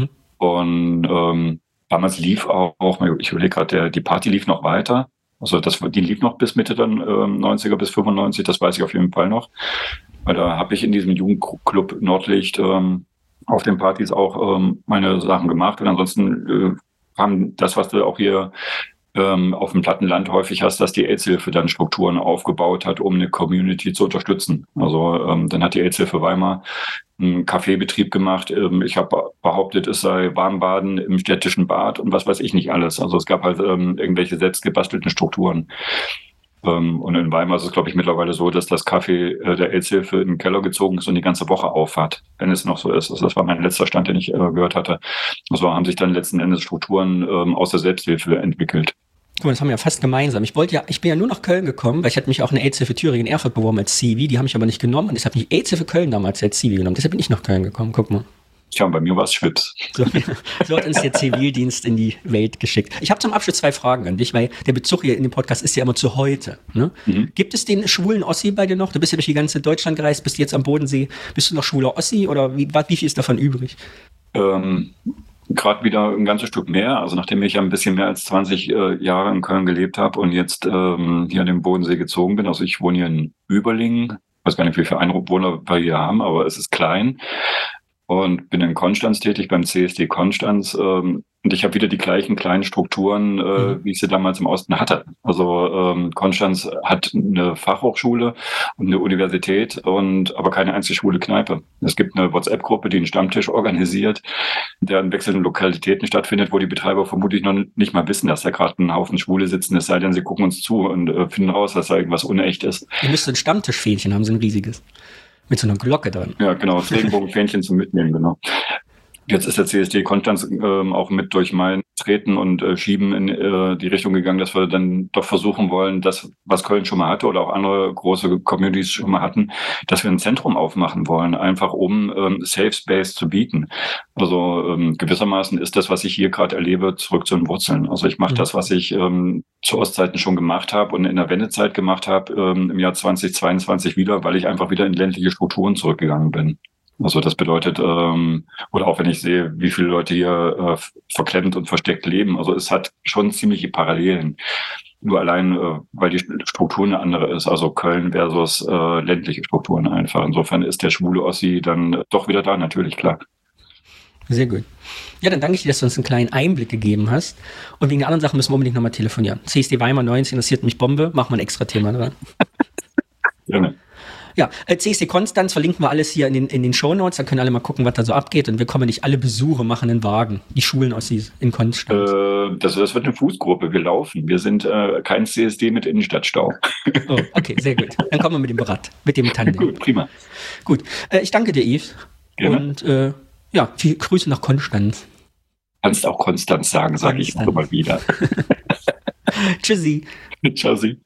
Und damals lief auch, ich überlege gerade, die Party lief noch weiter. Also die lief noch bis Mitte dann 90er bis 95, das weiß ich auf jeden Fall noch. Weil da habe ich in diesem Jugendclub Nordlicht auf den Partys auch meine Sachen gemacht. Und ansonsten kam das, was du auch hier auf dem Plattenland häufig hast, dass die AIDS-Hilfe dann Strukturen aufgebaut hat, um eine Community zu unterstützen. Also dann hat die AIDS-Hilfe Weimar einen Kaffeebetrieb gemacht. Ich habe behauptet, es sei Warmbaden im städtischen Bad und was weiß ich nicht alles. Also es gab halt irgendwelche selbstgebastelten Strukturen. Und in Weimar ist es, glaube ich, mittlerweile so, dass das Café der AIDS-Hilfe in den Keller gezogen ist und die ganze Woche aufhat, wenn es noch so ist. Also das war mein letzter Stand, den ich gehört hatte. Also haben sich dann letzten Endes Strukturen aus der Selbsthilfe entwickelt. Guck mal, das haben wir ja fast gemeinsam. Ich bin ja nur nach Köln gekommen, weil ich hatte mich auch eine AIDS-Hilfe Thüringen Erfurt beworben als CV. Die haben mich aber nicht genommen und deshalb habe ich AIDS-Hilfe Köln damals als CV genommen. Deshalb bin ich nach Köln gekommen. Guck mal. Tja, bei mir war es Schwips. So hat uns der Zivildienst in die Welt geschickt. Ich habe zum Abschluss 2 Fragen an dich, weil der Bezug hier in dem Podcast ist ja immer zu heute. Ne? Gibt es den schwulen Ossi bei dir noch? Du bist ja durch die ganze Deutschland gereist, bist jetzt am Bodensee. Bist du noch schwuler Ossi oder wie viel ist davon übrig? Gerade wieder ein ganzes Stück mehr. Also nachdem ich ja ein bisschen mehr als 20 Jahre in Köln gelebt habe und jetzt hier an den Bodensee gezogen bin. Also ich wohne hier in Überlingen. Ich weiß gar nicht, wie viele Einwohner wir hier haben, aber es ist klein. Und bin in Konstanz tätig, beim CSD Konstanz. Und ich habe wieder die gleichen kleinen Strukturen, wie ich sie damals im Osten hatte. Also Konstanz hat eine Fachhochschule und eine Universität, aber keine einzige schwule Kneipe. Es gibt eine WhatsApp-Gruppe, die einen Stammtisch organisiert, der in wechselnden Lokalitäten stattfindet, wo die Betreiber vermutlich noch nicht mal wissen, dass da gerade ein Haufen Schwule sitzen. Es sei denn, sie gucken uns zu und finden raus, dass da irgendwas unecht ist. Ihr müsst ein Stammtischfähnchen haben, so ein riesiges. Mit so einer Glocke dran. Ja, genau, das Regenbogenfähnchen zum Mitnehmen, genau. Jetzt ist der CSD Konstanz auch mit durch mein Treten und Schieben in die Richtung gegangen, dass wir dann doch versuchen wollen, das, was Köln schon mal hatte oder auch andere große Communities schon mal hatten, dass wir ein Zentrum aufmachen wollen, einfach um Safe Space zu bieten. Also gewissermaßen ist das, was ich hier gerade erlebe, zurück zu den Wurzeln. Also ich mache das, was ich zu Ostzeiten schon gemacht habe und in der Wendezeit gemacht habe, im Jahr 2022 wieder, weil ich einfach wieder in ländliche Strukturen zurückgegangen bin. Also das bedeutet, oder auch wenn ich sehe, wie viele Leute hier verklemmt und versteckt leben, also es hat schon ziemliche Parallelen. Nur allein, weil die Struktur eine andere ist, also Köln versus ländliche Strukturen einfach. Insofern ist der schwule Ossi dann doch wieder da, natürlich, klar. Sehr gut. Ja, dann danke ich dir, dass du uns einen kleinen Einblick gegeben hast. Und wegen der anderen Sachen müssen wir unbedingt nochmal telefonieren. CSD Weimar 19 interessiert mich Bombe, machen wir ein extra Thema dran. Gerne. Ja, CSD Konstanz verlinken wir alles hier in den Shownotes, dann können alle mal gucken, was da so abgeht und wir kommen nicht alle Besuche machen in Wagen, die Schulen Ossis in Konstanz. Das wird eine Fußgruppe, wir laufen, wir sind kein CSD mit Innenstadtstau. Oh, okay, sehr gut, dann kommen wir mit dem Rad, mit dem Tandem. Gut, prima. Gut, ich danke dir, Yves. Gerne. Und ja, viele Grüße nach Konstanz. Kannst auch Konstanz sagen, sage ich auch immer wieder. Tschüssi. Tschüssi.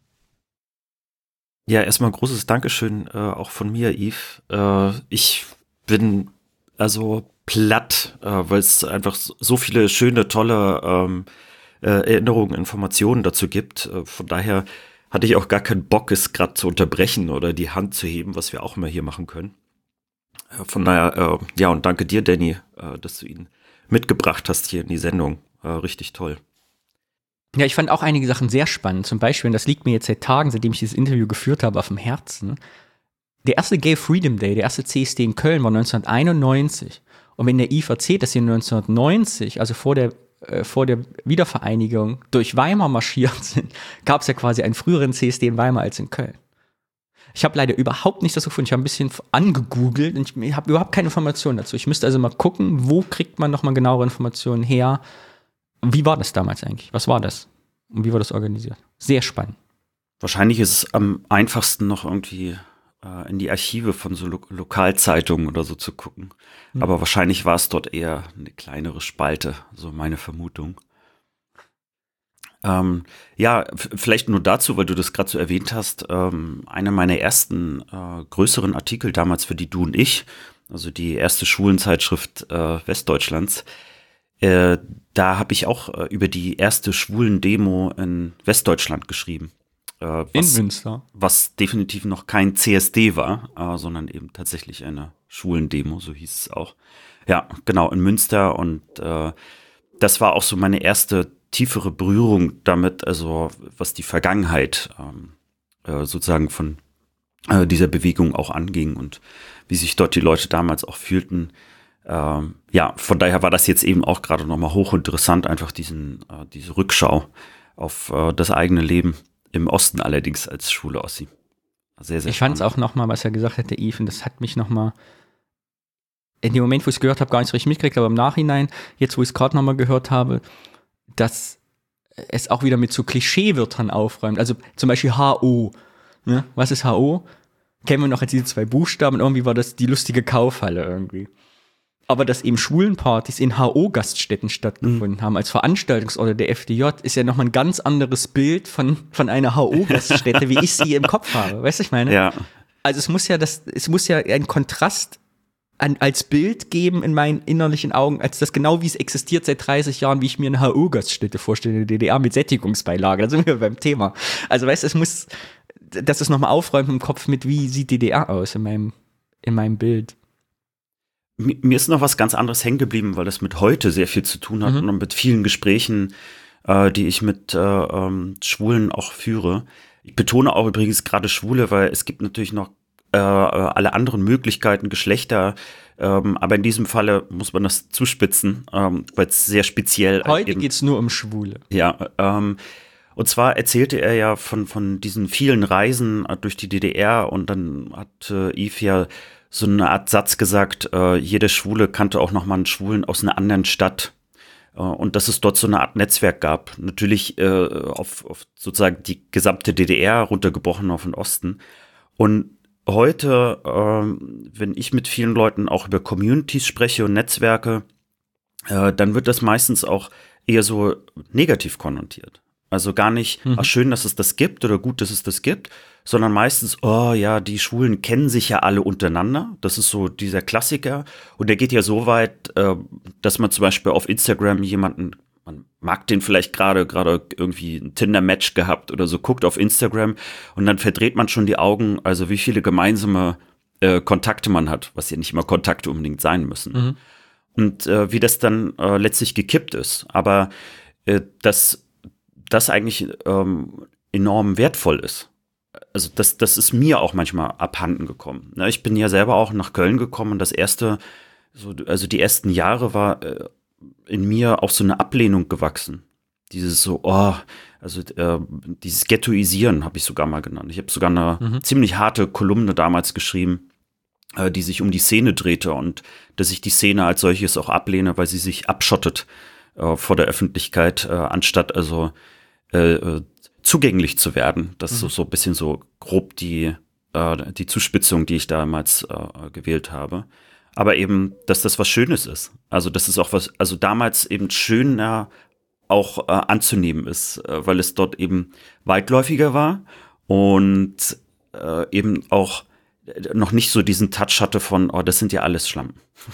Ja, erstmal ein großes Dankeschön auch von mir, Yves. Ich bin also platt, weil es einfach so viele schöne, tolle Erinnerungen, Informationen dazu gibt. Von daher hatte ich auch gar keinen Bock, es gerade zu unterbrechen oder die Hand zu heben, was wir auch immer hier machen können. Von daher, ja, und danke dir, Danny, dass du ihn mitgebracht hast hier in die Sendung. Richtig toll. Ja, ich fand auch einige Sachen sehr spannend. Zum Beispiel, und das liegt mir jetzt seit Tagen, seitdem ich dieses Interview geführt habe, auf dem Herzen. Der erste Gay Freedom Day, der erste CSD in Köln war 1991. Und wenn der Yves erzählt, dass sie 1990, also vor der Wiedervereinigung, durch Weimar marschiert sind, gab es ja quasi einen früheren CSD in Weimar als in Köln. Ich habe leider überhaupt nicht das gefunden. Ich habe ein bisschen angegoogelt und ich habe überhaupt keine Informationen dazu. Ich müsste also mal gucken, wo kriegt man nochmal genauere Informationen her. Wie war das damals eigentlich? Was war das? Und wie war das organisiert? Sehr spannend. Wahrscheinlich ist es am einfachsten noch irgendwie in die Archive von so Lokalzeitungen oder so zu gucken. Aber wahrscheinlich war es dort eher eine kleinere Spalte, so meine Vermutung. Ja, vielleicht nur dazu, weil du das gerade so erwähnt hast, einer meiner ersten größeren Artikel damals für die Du und Ich, also die erste Schwulenzeitschrift Westdeutschlands, da habe ich auch über die erste Schwulen-Demo in Westdeutschland geschrieben. In Münster. Was definitiv noch kein CSD war, sondern eben tatsächlich eine Schwulen-Demo, so hieß es auch. Ja, genau, in Münster. Und das war auch so meine erste tiefere Berührung damit, also was die Vergangenheit sozusagen von dieser Bewegung auch anging und wie sich dort die Leute damals auch fühlten. Ja, von daher war das jetzt eben auch gerade nochmal hochinteressant, einfach diese Rückschau auf das eigene Leben im Osten allerdings als schwule Ossi. Sehr, sehr Ich fand es spannend. auch nochmal, was er gesagt hat, der Ethan, das hat mich nochmal in dem Moment, wo ich es gehört habe, gar nicht so richtig mitgekriegt, aber im Nachhinein, jetzt wo ich es gerade nochmal gehört habe, dass es auch wieder mit so Klischeewörtern aufräumt. Also zum Beispiel HO. Ne? Was ist HO? Kennen wir noch als diese 2 Buchstaben. Irgendwie war das die lustige Kaufhalle irgendwie. Aber dass eben Schwulenpartys in HO-Gaststätten stattgefunden haben, als Veranstaltungsorte der FDJ, ist ja nochmal ein ganz anderes Bild von einer HO-Gaststätte, wie ich sie im Kopf habe. Weißt du, ich meine? Ja, Also es muss ja einen Kontrast als Bild geben in meinen innerlichen Augen, als das genau wie es existiert seit 30 Jahren, wie ich mir eine HO-Gaststätte vorstelle in der DDR mit Sättigungsbeilage. Da sind wir beim Thema. Also weißt du, dass es nochmal aufräumt im Kopf mit, wie sieht DDR aus in meinem Bild. mir ist noch was ganz anderes hängen geblieben, weil das mit heute sehr viel zu tun hat und mit vielen Gesprächen, die ich mit Schwulen auch führe. Ich betone auch übrigens gerade Schwule, weil es gibt natürlich noch alle anderen Möglichkeiten, Geschlechter, aber in diesem Falle muss man das zuspitzen, weil es sehr speziell Heute eben, geht's nur um Schwule. ja, und zwar erzählte er ja von diesen vielen Reisen durch die DDR und dann hat Yves ja so eine Art Satz gesagt, jede Schwule kannte auch noch mal einen Schwulen aus einer anderen Stadt. Und dass es dort so eine Art Netzwerk gab. Natürlich auf sozusagen die gesamte DDR runtergebrochen auf den Osten. Und heute, wenn ich mit vielen Leuten auch über Communities spreche und Netzwerke, dann wird das meistens auch eher so negativ konnotiert. Also gar nicht, ach schön, dass es das gibt oder gut, dass es das gibt, sondern meistens, oh ja, die Schwulen kennen sich ja alle untereinander. Das ist so dieser Klassiker. Und der geht ja so weit, dass man zum Beispiel auf Instagram jemanden, man mag den vielleicht gerade irgendwie ein Tinder-Match gehabt oder so, guckt auf Instagram und dann verdreht man schon die Augen, also wie viele gemeinsame Kontakte man hat, was ja nicht immer Kontakte unbedingt sein müssen. Und wie das dann letztlich gekippt ist. Aber das eigentlich enorm wertvoll ist. Also das ist mir auch manchmal abhanden gekommen. Ne, ich bin ja selber auch nach Köln gekommen und also die ersten Jahre war in mir auch so eine Ablehnung gewachsen. Dieses so, dieses Ghettoisieren habe ich sogar mal genannt. Ich habe sogar eine ziemlich harte Kolumne damals geschrieben, die sich um die Szene drehte und dass ich die Szene als solches auch ablehne, weil sie sich abschottet vor der Öffentlichkeit, anstatt also zugänglich zu werden. Das ist so ein bisschen so grob die Zuspitzung, die ich damals gewählt habe. Aber eben, dass das was Schönes ist. Also, dass es auch also damals eben schöner auch anzunehmen ist, weil es dort eben weitläufiger war und eben auch noch nicht so diesen Touch hatte von, oh, das sind ja alles Schlampen.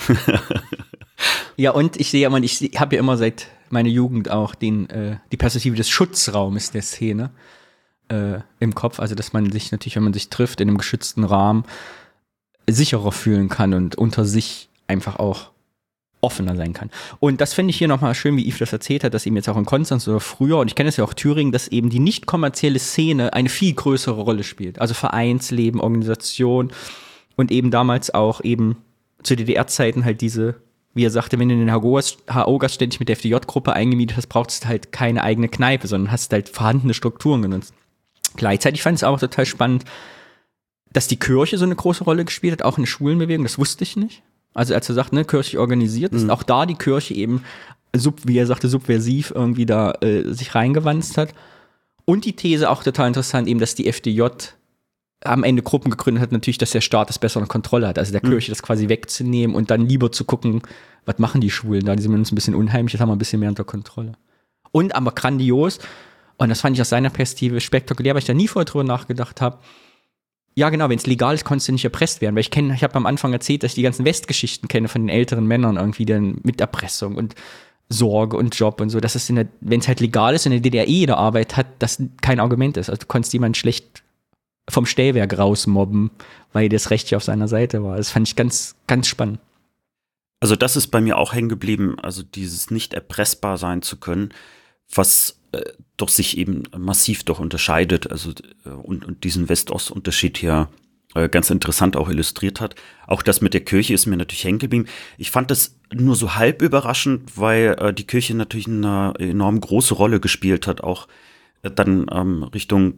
Ja, und ich habe ja immer seit meiner Jugend auch die Perspektive des Schutzraumes der Szene im Kopf. Also, dass man sich natürlich, wenn man sich trifft in einem geschützten Rahmen, sicherer fühlen kann und unter sich einfach auch offener sein kann. Und das finde ich hier nochmal schön, wie Yves das erzählt hat, dass eben jetzt auch in Konstanz oder früher, und ich kenne es ja auch Thüringen, dass eben die nicht kommerzielle Szene eine viel größere Rolle spielt. Also Vereinsleben, Organisation und eben damals auch eben zu DDR-Zeiten halt diese, wie er sagte, wenn du in den HO-Gast ständig mit der FDJ-Gruppe eingemietet hast, brauchst du halt keine eigene Kneipe, sondern hast halt vorhandene Strukturen genutzt. Gleichzeitig fand ich es auch total spannend, dass die Kirche so eine große Rolle gespielt hat, auch in der Schwulenbewegung, das wusste ich nicht. Also als er sagt, ne, kirchlich organisiert ist, auch da die Kirche eben, wie er sagte, subversiv irgendwie da sich reingewanzt hat. Und die These, auch total interessant, eben, dass die FDJ am Ende Gruppen gegründet hat, natürlich, dass der Staat das besser unter Kontrolle hat. Also der Kirche das quasi wegzunehmen und dann lieber zu gucken, was machen die Schwulen da, die sind uns ein bisschen unheimlich, das haben wir ein bisschen mehr unter Kontrolle. Und aber grandios, und das fand ich aus seiner Perspektive spektakulär, weil ich da nie vorher drüber nachgedacht habe. Ja, genau, wenn es legal ist, konntest du nicht erpresst werden. Weil ich habe am Anfang erzählt, dass ich die ganzen Westgeschichten kenne von den älteren Männern irgendwie dann mit Erpressung und Sorge und Job und so. Dass es wenn es halt legal ist und in der DDR jede Arbeit hat, das kein Argument ist. Also du konntest jemanden schlecht vom Stellwerk rausmobben, weil das Recht hier auf seiner Seite war. Das fand ich ganz, ganz spannend. Also das ist bei mir auch hängen geblieben, also dieses nicht erpressbar sein zu können, was doch sich eben massiv doch unterscheidet, also und diesen West-Ost-Unterschied hier ganz interessant auch illustriert hat. Auch das mit der Kirche ist mir natürlich hängen geblieben. Ich fand das nur so halb überraschend, weil die Kirche natürlich eine enorm große Rolle gespielt hat, auch dann Richtung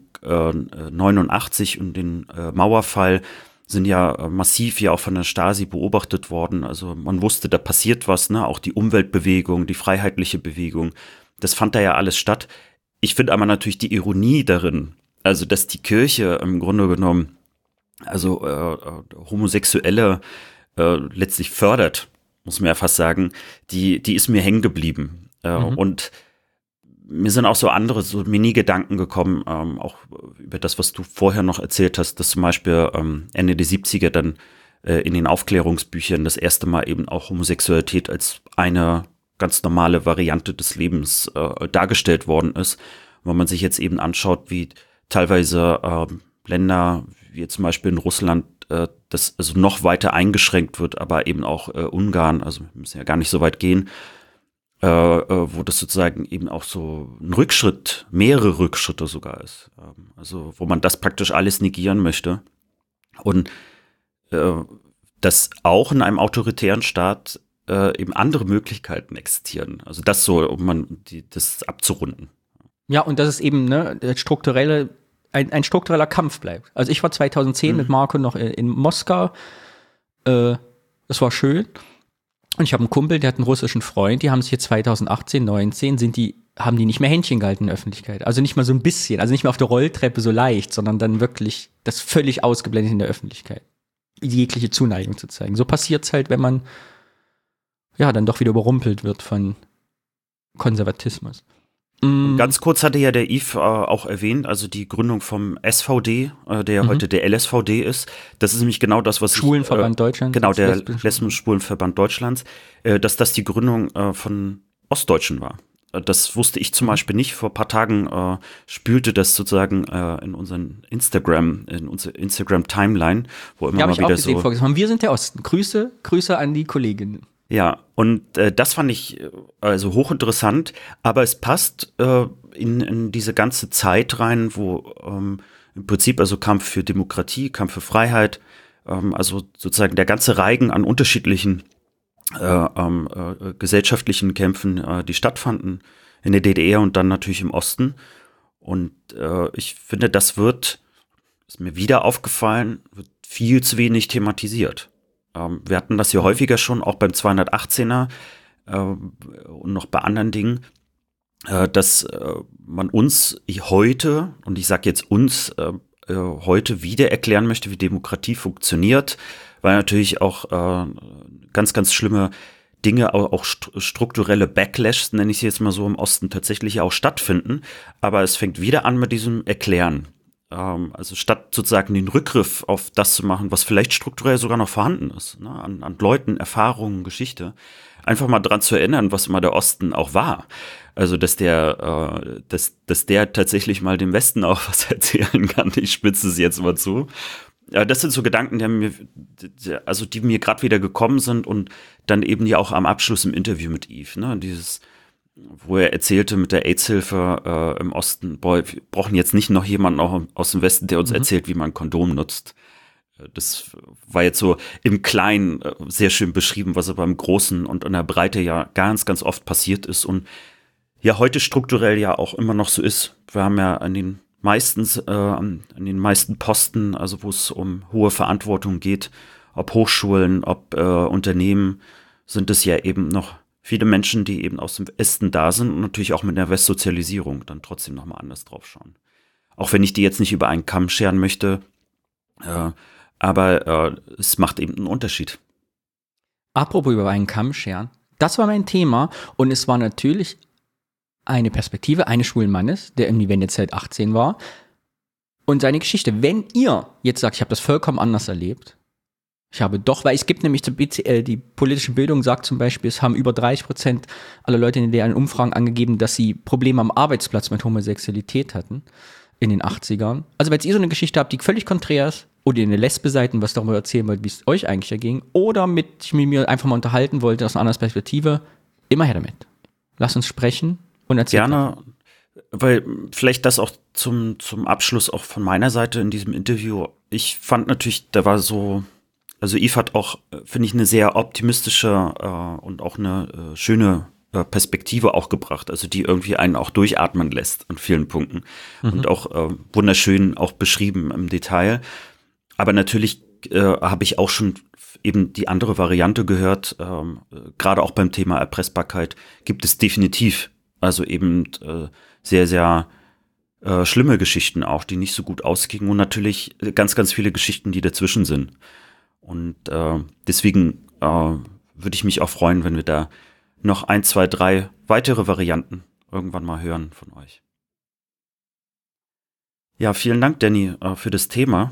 89 und den Mauerfall sind ja massiv ja auch von der Stasi beobachtet worden. Also man wusste, da passiert was, ne? Auch die Umweltbewegung, die freiheitliche Bewegung, das fand da ja alles statt. Ich finde aber natürlich die Ironie darin, also dass die Kirche im Grunde genommen also Homosexuelle letztlich fördert, muss man ja fast sagen, die ist mir hängen geblieben. Und mir sind auch so andere, so Mini-Gedanken gekommen, auch über das, was du vorher noch erzählt hast, dass zum Beispiel Ende der 70er dann in den Aufklärungsbüchern das erste Mal eben auch Homosexualität als eine ganz normale Variante des Lebens dargestellt worden ist. Wenn man sich jetzt eben anschaut, wie teilweise Länder wie zum Beispiel in Russland das also noch weiter eingeschränkt wird, aber eben auch Ungarn, also wir müssen ja gar nicht so weit gehen, wo das sozusagen eben auch so ein Rückschritt, mehrere Rückschritte sogar ist. Also wo man das praktisch alles negieren möchte. Und dass auch in einem autoritären Staat eben andere Möglichkeiten existieren. Also das so, um das abzurunden. Ja, und das ist eben ein struktureller Kampf bleibt. Also ich war 2010 mit Marco noch in Moskau. Das war schön. Und ich habe einen Kumpel, der hat einen russischen Freund, die haben sich jetzt 2018, 19, haben die nicht mehr Händchen gehalten in der Öffentlichkeit. Also nicht mal so ein bisschen, also nicht mehr auf der Rolltreppe so leicht, sondern dann wirklich das völlig ausgeblendet in der Öffentlichkeit. Jegliche Zuneigung zu zeigen. So passiert's halt, wenn man ja dann doch wieder überrumpelt wird von Konservatismus. Ganz kurz hatte ja der Yves auch erwähnt, also die Gründung vom SVD, der ja heute der LSVD ist. Das ist nämlich genau das, was Schwulenverband Deutschlands. Genau, der Lesben-Schwulenverband Deutschlands, dass das die Gründung von Ostdeutschen war. Das wusste ich zum Beispiel nicht. Vor ein paar Tagen spülte das sozusagen in unsere Instagram-Timeline, wo immer mal wieder so. Wir sind der Osten. Grüße an die Kolleginnen. Ja, und das fand ich also hochinteressant, aber es passt in diese ganze Zeit rein, wo im Prinzip also Kampf für Demokratie, Kampf für Freiheit, also sozusagen der ganze Reigen an unterschiedlichen gesellschaftlichen Kämpfen, die stattfanden in der DDR und dann natürlich im Osten. Und ich finde, ist mir wieder aufgefallen, wird viel zu wenig thematisiert. Wir hatten das ja häufiger schon, auch beim 218er und noch bei anderen Dingen, dass man uns heute, und ich sage jetzt uns, heute wieder erklären möchte, wie Demokratie funktioniert, weil natürlich auch ganz, ganz schlimme Dinge, auch strukturelle Backlash, nenne ich sie jetzt mal so, im Osten tatsächlich auch stattfinden. Aber es fängt wieder an mit diesem Erklären. Also statt sozusagen den Rückgriff auf das zu machen, was vielleicht strukturell sogar noch vorhanden ist, ne, an Leuten, Erfahrungen, Geschichte, einfach mal dran zu erinnern, was immer der Osten auch war. Also dass der tatsächlich mal dem Westen auch was erzählen kann. Ich spitze es jetzt mal zu. Ja, das sind so Gedanken, die mir gerade wieder gekommen sind und dann eben ja auch am Abschluss im Interview mit Yves, ne, wo er erzählte mit der AIDS-Hilfe im Osten, boah, wir brauchen jetzt nicht noch jemanden auch aus dem Westen, der uns erzählt, wie man ein Kondom nutzt. Das war jetzt so im Kleinen sehr schön beschrieben, was aber im Großen und in der Breite ja ganz, ganz oft passiert ist und ja heute strukturell ja auch immer noch so ist. Wir haben ja an den meisten Posten, also wo es um hohe Verantwortung geht, ob Hochschulen, ob Unternehmen, sind es ja eben noch viele Menschen, die eben aus dem Westen da sind und natürlich auch mit der Westsozialisierung dann trotzdem nochmal anders drauf schauen. Auch wenn ich die jetzt nicht über einen Kamm scheren möchte, aber es macht eben einen Unterschied. Apropos über einen Kamm scheren, das war mein Thema und es war natürlich eine Perspektive eines schwulen Mannes, der irgendwie Wendezeit 18 war und seine Geschichte. Wenn ihr jetzt sagt, ich habe das vollkommen anders erlebt, weil es gibt nämlich die politische Bildung sagt zum Beispiel, es haben über 30% aller Leute in deren Umfragen angegeben, dass sie Probleme am Arbeitsplatz mit Homosexualität hatten in den 80ern. Also wenn ihr so eine Geschichte habt, die völlig konträr ist, oder ihr eine Lesbe seid und was darüber erzählen wollt, wie es euch eigentlich erging, oder ich mit mir einfach mal unterhalten wollte aus einer anderen Perspektive, immer her damit. Lasst uns sprechen und erzählen. Gerne, weil vielleicht das auch zum Abschluss auch von meiner Seite in diesem Interview ich fand natürlich, da war so, also Yves hat auch, finde ich, eine sehr optimistische und auch eine schöne Perspektive auch gebracht, also die irgendwie einen auch durchatmen lässt an vielen Punkten und auch wunderschön auch beschrieben im Detail. Aber natürlich habe ich auch schon eben die andere Variante gehört, gerade auch beim Thema Erpressbarkeit gibt es definitiv, also eben sehr, sehr schlimme Geschichten auch, die nicht so gut ausgingen und natürlich ganz, ganz viele Geschichten, die dazwischen sind. Und deswegen würde ich mich auch freuen, wenn wir da noch 1, 2, 3 weitere Varianten irgendwann mal hören von euch. Ja, vielen Dank, Danny, für das Thema.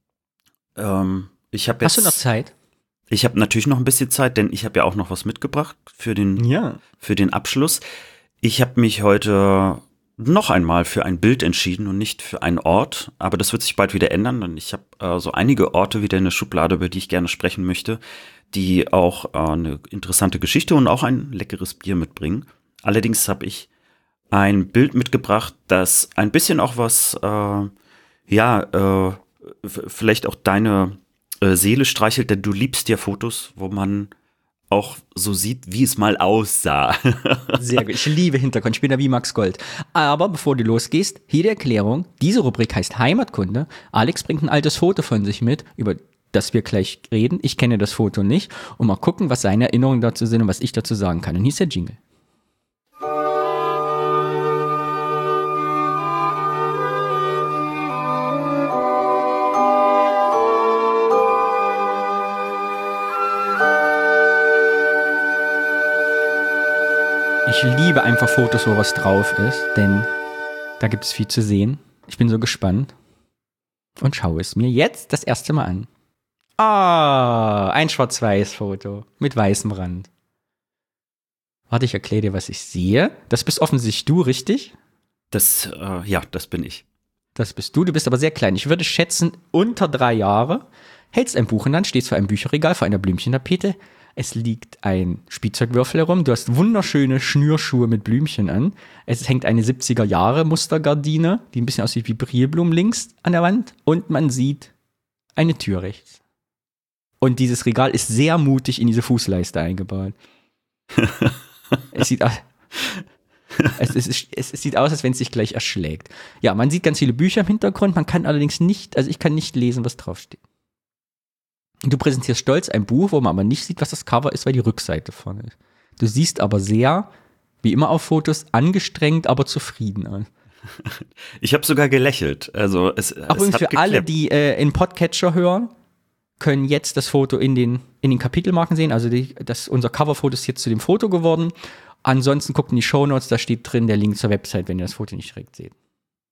Ich habe jetzt. Hast du noch Zeit? Ich habe natürlich noch ein bisschen Zeit, denn ich habe ja auch noch was mitgebracht für den Abschluss. Ich habe mich heute noch einmal für ein Bild entschieden und nicht für einen Ort, aber das wird sich bald wieder ändern, denn ich habe so einige Orte wieder in der Schublade, über die ich gerne sprechen möchte, die auch eine interessante Geschichte und auch ein leckeres Bier mitbringen. Allerdings habe ich ein Bild mitgebracht, das ein bisschen auch was, vielleicht auch deine Seele streichelt, denn du liebst ja Fotos, wo man auch so sieht, wie es mal aussah. Sehr gut. Ich liebe Hintergrund. Ich bin da wie Max Gold. Aber bevor du losgehst, hier die Erklärung. Diese Rubrik heißt Heimatkunde. Alex bringt ein altes Foto von sich mit, über das wir gleich reden. Ich kenne das Foto nicht. Und mal gucken, was seine Erinnerungen dazu sind und was ich dazu sagen kann. Und hier ist der Jingle. Ich liebe einfach Fotos, wo was drauf ist, denn da gibt es viel zu sehen. Ich bin so gespannt und schaue es mir jetzt das erste Mal an. Ein Schwarz-Weiß-Foto mit weißem Rand. Warte, ich erkläre dir, was ich sehe. Das bist offensichtlich du, richtig? Das bin ich. Das bist du bist aber sehr klein. Ich würde schätzen, unter 3 Jahre. Hältst ein Buch in der Hand, stehst vor einem Bücherregal, vor einer Blümchentapete. Es liegt ein Spielzeugwürfel herum. Du hast wunderschöne Schnürschuhe mit Blümchen an. Es hängt eine 70er-Jahre-Mustergardine, die ein bisschen aussieht wie Brierblumen links an der Wand. Und man sieht eine Tür rechts. Und dieses Regal ist sehr mutig in diese Fußleiste eingebaut. Es sieht aus, als wenn es sich gleich erschlägt. Ja, man sieht ganz viele Bücher im Hintergrund. Man kann allerdings nicht, also ich kann nicht lesen, was draufsteht. Du präsentierst stolz ein Buch, wo man aber nicht sieht, was das Cover ist, weil die Rückseite vorne ist. Du siehst aber sehr, wie immer auf Fotos, angestrengt, aber zufrieden aus. Ich habe sogar gelächelt. Also übrigens für geklappt. Alle, die in Podcatcher hören, können jetzt das Foto in den Kapitelmarken sehen. Also unser Coverfoto ist jetzt zu dem Foto geworden. Ansonsten guckt in die Shownotes, da steht drin der Link zur Website, wenn ihr das Foto nicht direkt seht.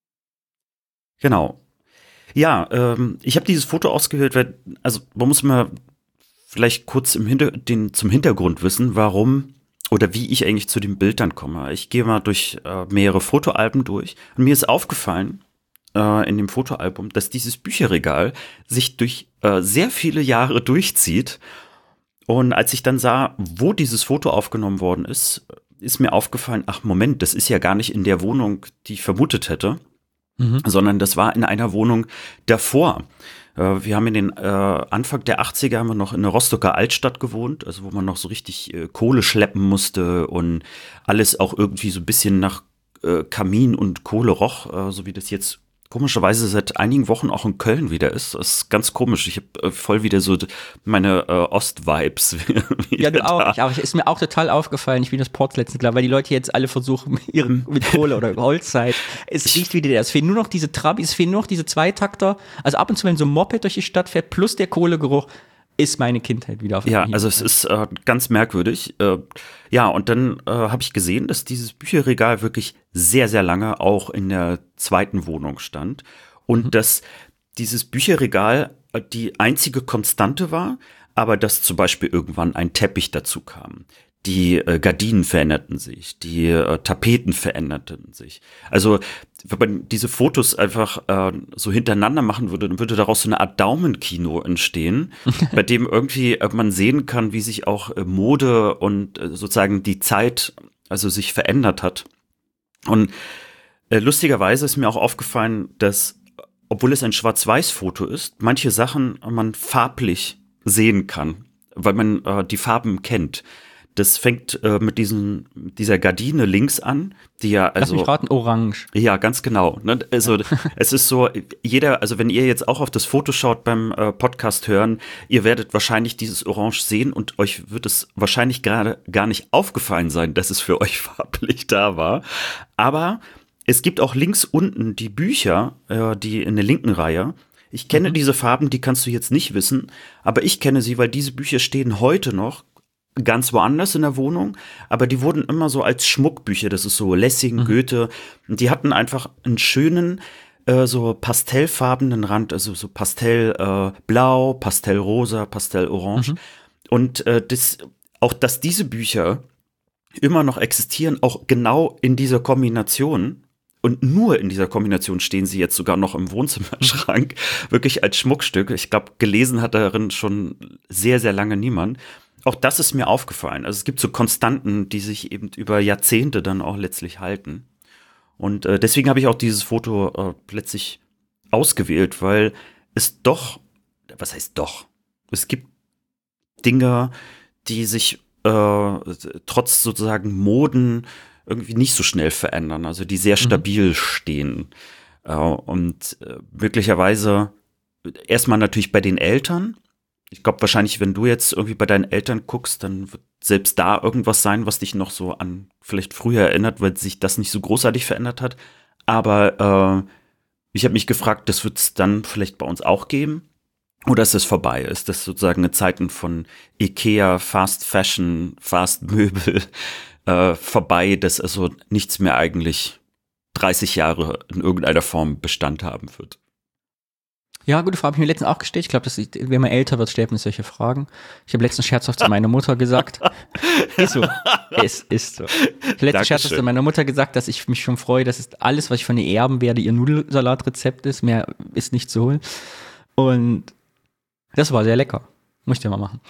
Genau. Ja, ich habe dieses Foto ausgewählt, weil, also man muss mal vielleicht kurz zum Hintergrund wissen, warum oder wie ich eigentlich zu dem Bild dann komme. Ich gehe mal durch mehrere Fotoalben durch und mir ist aufgefallen in dem Fotoalbum, dass dieses Bücherregal sich durch sehr viele Jahre durchzieht. Und als ich dann sah, wo dieses Foto aufgenommen worden ist, ist mir aufgefallen, ach Moment, das ist ja gar nicht in der Wohnung, die ich vermutet hätte. Sondern das war in einer Wohnung davor. Wir haben in den Anfang der 80er haben wir noch in der Rostocker Altstadt gewohnt, also wo man noch so richtig Kohle schleppen musste und alles auch irgendwie so ein bisschen nach Kamin und Kohle roch, so wie das jetzt komischerweise seit einigen Wochen auch in Köln wieder ist. Das ist ganz komisch. Ich habe voll wieder so meine Ost-Vibes. Ja, du auch. Ist mir auch total aufgefallen. Ich bin das Ports letztens klar, weil die Leute jetzt alle versuchen, mit Kohle oder Holzzeit. Es riecht wieder der. Es fehlen nur noch diese Trabis, es fehlen nur noch diese Zweitakter. Also ab und zu, wenn so ein Moped durch die Stadt fährt, plus der Kohlegeruch, ist meine Kindheit wieder auf. Ja, also es ist ganz merkwürdig. Ja, und dann habe ich gesehen, dass dieses Bücherregal wirklich sehr, sehr lange auch in der zweiten Wohnung stand. Und dass dieses Bücherregal die einzige Konstante war, aber dass zum Beispiel irgendwann ein Teppich dazu kam. Die Gardinen veränderten sich, die Tapeten veränderten sich. Also wenn man diese Fotos einfach so hintereinander machen würde, dann würde daraus so eine Art Daumenkino entstehen, bei dem irgendwie man sehen kann, wie sich auch Mode und sozusagen die Zeit also sich verändert hat. Und lustigerweise ist mir auch aufgefallen, dass obwohl es ein Schwarz-Weiß-Foto ist, manche Sachen man farblich sehen kann, weil man die Farben kennt. Das fängt mit dieser Gardine links an, die ja Lass mich raten, orange. Ja, ganz genau. Ne? Also es ist so, also wenn ihr jetzt auch auf das Foto schaut beim Podcast hören, ihr werdet wahrscheinlich dieses Orange sehen und euch wird es wahrscheinlich gerade gar nicht aufgefallen sein, dass es für euch farblich da war. Aber es gibt auch links unten die Bücher, die in der linken Reihe. Ich kenne diese Farben, die kannst du jetzt nicht wissen, aber ich kenne sie, weil diese Bücher stehen heute noch ganz woanders in der Wohnung, aber die wurden immer so als Schmuckbücher, das ist so Lessing, Goethe, und die hatten einfach einen schönen, so pastellfarbenen Rand, also so Pastellblau, Pastellrosa, Pastellorange. Und dass diese Bücher immer noch existieren, auch genau in dieser Kombination. Und nur in dieser Kombination stehen sie jetzt sogar noch im Wohnzimmerschrank, wirklich als Schmuckstück. Ich glaube, gelesen hat darin schon sehr, sehr lange niemand. Auch das ist mir aufgefallen. Also es gibt so Konstanten, die sich eben über Jahrzehnte dann auch letztlich halten. Und deswegen habe ich auch dieses Foto letztlich ausgewählt, weil es doch, was heißt doch? Es gibt Dinge, die sich trotz sozusagen Moden irgendwie nicht so schnell verändern, also die sehr stabil stehen. Und möglicherweise erstmal natürlich bei den Eltern. Ich glaube wahrscheinlich, wenn du jetzt irgendwie bei deinen Eltern guckst, dann wird selbst da irgendwas sein, was dich noch so an vielleicht früher erinnert, weil sich das nicht so großartig verändert hat. Aber ich habe mich gefragt, das wird es dann vielleicht bei uns auch geben? Oder ist es vorbei? Ist das sozusagen in Zeiten von Ikea, Fast Fashion, Fast Möbel vorbei, dass also nichts mehr eigentlich 30 Jahre in irgendeiner Form Bestand haben wird? Ja, gute Frage, habe ich mir letztens auch gestellt. Ich glaube, wenn man älter wird, stellt man sich solche Fragen. Ich habe letztens scherzhaft zu meiner Mutter gesagt. Ist so. Es ist so. Ich habe letztens scherzhaft zu meiner Mutter gesagt, dass ich mich schon freue, dass es alles, was ich von ihr erben werde, ihr Nudelsalatrezept ist. Mehr ist nicht zu holen. Und das war sehr lecker. Muss ich dir mal machen.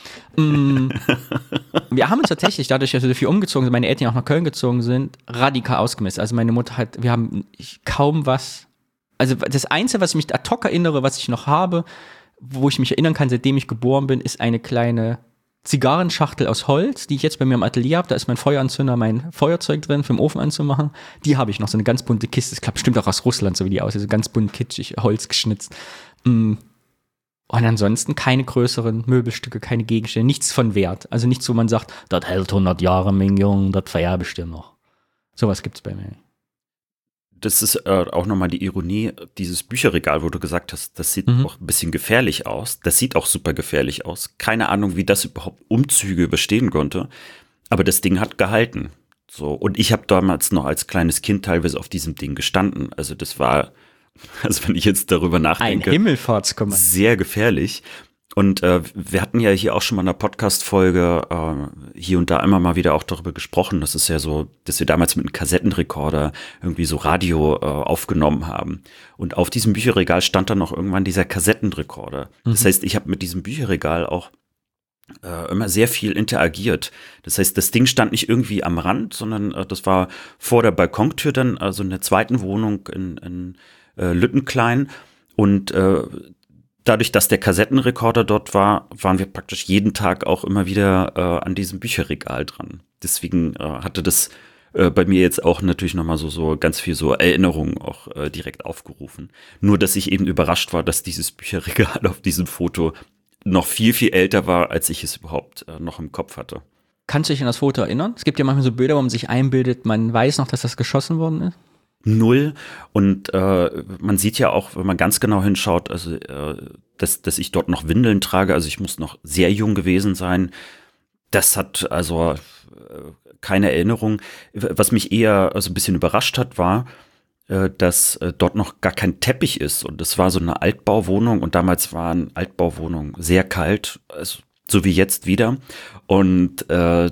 Wir haben uns tatsächlich, dadurch, dass wir so viel umgezogen sind, meine Eltern auch nach Köln gezogen sind, radikal ausgemistet. Also meine Mutter wir haben kaum was. Also das Einzige, was ich mich ad hoc erinnere, was ich noch habe, wo ich mich erinnern kann, seitdem ich geboren bin, ist eine kleine Zigarrenschachtel aus Holz, die ich jetzt bei mir im Atelier habe. Da ist mein Feueranzünder, mein Feuerzeug drin, für den Ofen anzumachen. Die habe ich noch, so eine ganz bunte Kiste. Das klappt bestimmt auch aus Russland, so wie die aussieht. So ganz bunt, kitschig, Holz geschnitzt. Und ansonsten keine größeren Möbelstücke, keine Gegenstände, nichts von Wert. Also nichts, wo man sagt, das hält 100 Jahre, mein Junge, das vererbe ich dir noch. Sowas gibt's bei mir nicht. Das ist auch nochmal die Ironie, dieses Bücherregal, wo du gesagt hast, das sieht auch ein bisschen gefährlich aus. Das sieht auch super gefährlich aus. Keine Ahnung, wie das überhaupt Umzüge überstehen konnte. Aber das Ding hat gehalten. So. Und ich habe damals noch als kleines Kind teilweise auf diesem Ding gestanden. Also das war, wenn ich jetzt darüber nachdenke, ein Himmelfahrtskommando. Sehr gefährlich. Und wir hatten ja hier auch schon mal in einer Podcast-Folge hier und da immer mal wieder auch darüber gesprochen. Das ist ja so, dass wir damals mit einem Kassettenrekorder irgendwie so Radio aufgenommen haben. Und auf diesem Bücherregal stand dann noch irgendwann dieser Kassettenrekorder. Das heißt, ich habe mit diesem Bücherregal auch immer sehr viel interagiert. Das heißt, das Ding stand nicht irgendwie am Rand, sondern das war vor der Balkontür dann, also in der zweiten Wohnung in Lüttenklein. Und dadurch, dass der Kassettenrekorder dort war, waren wir praktisch jeden Tag auch immer wieder an diesem Bücherregal dran. Deswegen hatte das bei mir jetzt auch natürlich nochmal so ganz viel so Erinnerungen auch direkt aufgerufen. Nur, dass ich eben überrascht war, dass dieses Bücherregal auf diesem Foto noch viel, viel älter war, als ich es überhaupt noch im Kopf hatte. Kannst du dich an das Foto erinnern? Es gibt ja manchmal so Bilder, wo man sich einbildet, man weiß noch, dass das geschossen worden ist. Null. Und man sieht ja auch, wenn man ganz genau hinschaut, also dass ich dort noch Windeln trage, also ich muss noch sehr jung gewesen sein. Das hat also keine Erinnerung. Was mich eher so ein bisschen überrascht hat, war, dass dort noch gar kein Teppich ist. Und das war so eine Altbauwohnung und damals waren Altbauwohnungen sehr kalt, also so wie jetzt wieder. Und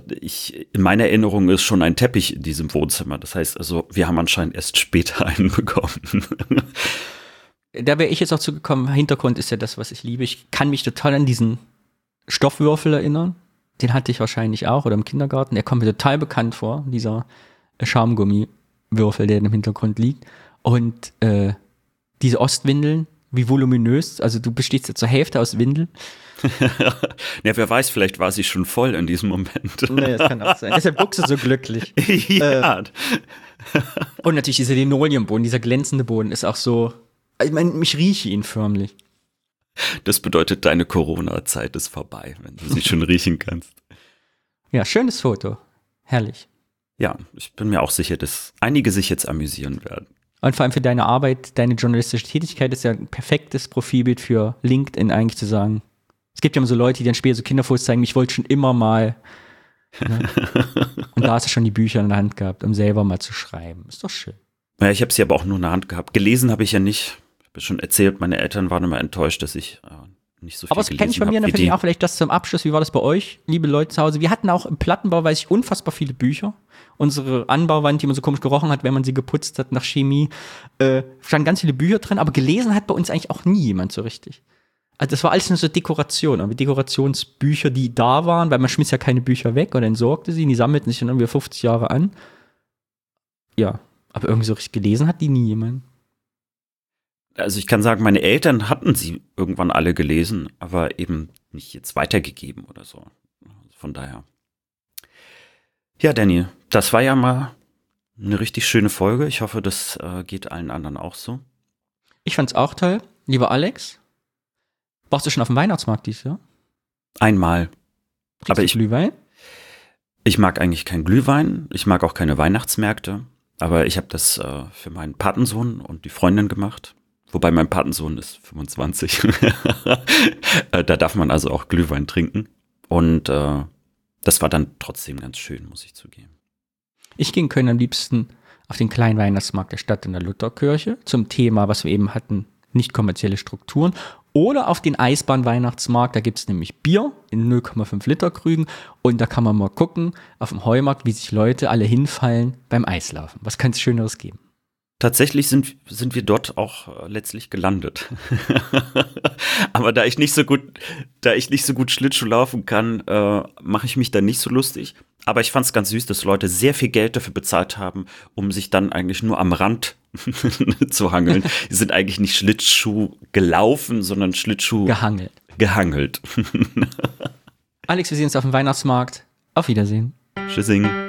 in meiner Erinnerung ist schon ein Teppich in diesem Wohnzimmer. Das heißt also, wir haben anscheinend erst später einen bekommen. Da wäre ich jetzt auch zugekommen. Hintergrund ist ja das, was ich liebe. Ich kann mich total an diesen Stoffwürfel erinnern. Den hatte ich wahrscheinlich auch oder im Kindergarten. Der kommt mir total bekannt vor, dieser Schaumgummiwürfel, der im Hintergrund liegt. Und diese Ostwindeln, Wie voluminös? Also du bestehst ja zur Hälfte aus Windeln. Ja, wer weiß, vielleicht war sie schon voll in diesem Moment. Nee, das kann auch sein. Deshalb guckst du so glücklich. Ja. Und natürlich dieser Linoleumboden, dieser glänzende Boden ist auch so, ich meine, ich rieche ihn förmlich. Das bedeutet, deine Corona-Zeit ist vorbei, wenn du sie schon riechen kannst. Ja, schönes Foto. Herrlich. Ja, ich bin mir auch sicher, dass einige sich jetzt amüsieren werden. Und vor allem für deine Arbeit, deine journalistische Tätigkeit ist ja ein perfektes Profilbild für LinkedIn eigentlich zu sagen. Es gibt ja immer so Leute, die dann später so Kinderfotos zeigen, ich wollte schon immer mal. Ne? Und da hast du schon die Bücher in der Hand gehabt, um selber mal zu schreiben. Ist doch schön. Ja, ich habe sie aber auch nur in der Hand gehabt. Gelesen habe ich ja nicht. Ich habe schon erzählt, meine Eltern waren immer enttäuscht, dass ich nicht so viel aber das kenne ich bei mir, dann finde ich auch vielleicht das zum Abschluss. Wie war das bei euch, liebe Leute zu Hause? Wir hatten auch im Plattenbau, weiß ich, unfassbar viele Bücher. Unsere Anbauwand, die immer so komisch gerochen hat, wenn man sie geputzt hat nach Chemie, standen ganz viele Bücher drin, aber gelesen hat bei uns eigentlich auch nie jemand so richtig. Also das war alles nur so Dekoration, aber Dekorationsbücher, die da waren, weil man schmiss ja keine Bücher weg oder entsorgte sie, die sammelten sich dann irgendwie 50 Jahre an. Ja, aber irgendwie so richtig gelesen hat die nie jemand. Also ich kann sagen, meine Eltern hatten sie irgendwann alle gelesen, aber eben nicht jetzt weitergegeben oder so. Von daher. Ja, Danny, das war ja mal eine richtig schöne Folge. Ich hoffe, das geht allen anderen auch so. Ich fand's auch toll. Lieber Alex, warst du schon auf dem Weihnachtsmarkt dieses Jahr? Einmal. Aber ich Glühwein? Ich mag eigentlich keinen Glühwein. Ich mag auch keine Weihnachtsmärkte. Aber ich habe das für meinen Patensohn und die Freundin gemacht. Wobei mein Patensohn ist 25. Da darf man also auch Glühwein trinken. Und das war dann trotzdem ganz schön, muss ich zugeben. Ich ging Köln am liebsten auf den kleinen Weihnachtsmarkt der Stadt in der Lutherkirche zum Thema, was wir eben hatten, nicht kommerzielle Strukturen. Oder auf den Eisbahn-Weihnachtsmarkt, da gibt es nämlich Bier in 0,5 Liter Krügen. Und da kann man mal gucken, auf dem Heumarkt, wie sich Leute alle hinfallen beim Eislaufen. Was kann es Schöneres geben? Tatsächlich sind wir dort auch letztlich gelandet. Aber da ich nicht so gut Schlittschuh laufen kann, mache ich mich da nicht so lustig. Aber ich fand es ganz süß, dass Leute sehr viel Geld dafür bezahlt haben, um sich dann eigentlich nur am Rand zu hangeln. Die sind eigentlich nicht Schlittschuh gelaufen, sondern Schlittschuh gehangelt. Alex, wir sehen uns auf dem Weihnachtsmarkt. Auf Wiedersehen. Tschüssing.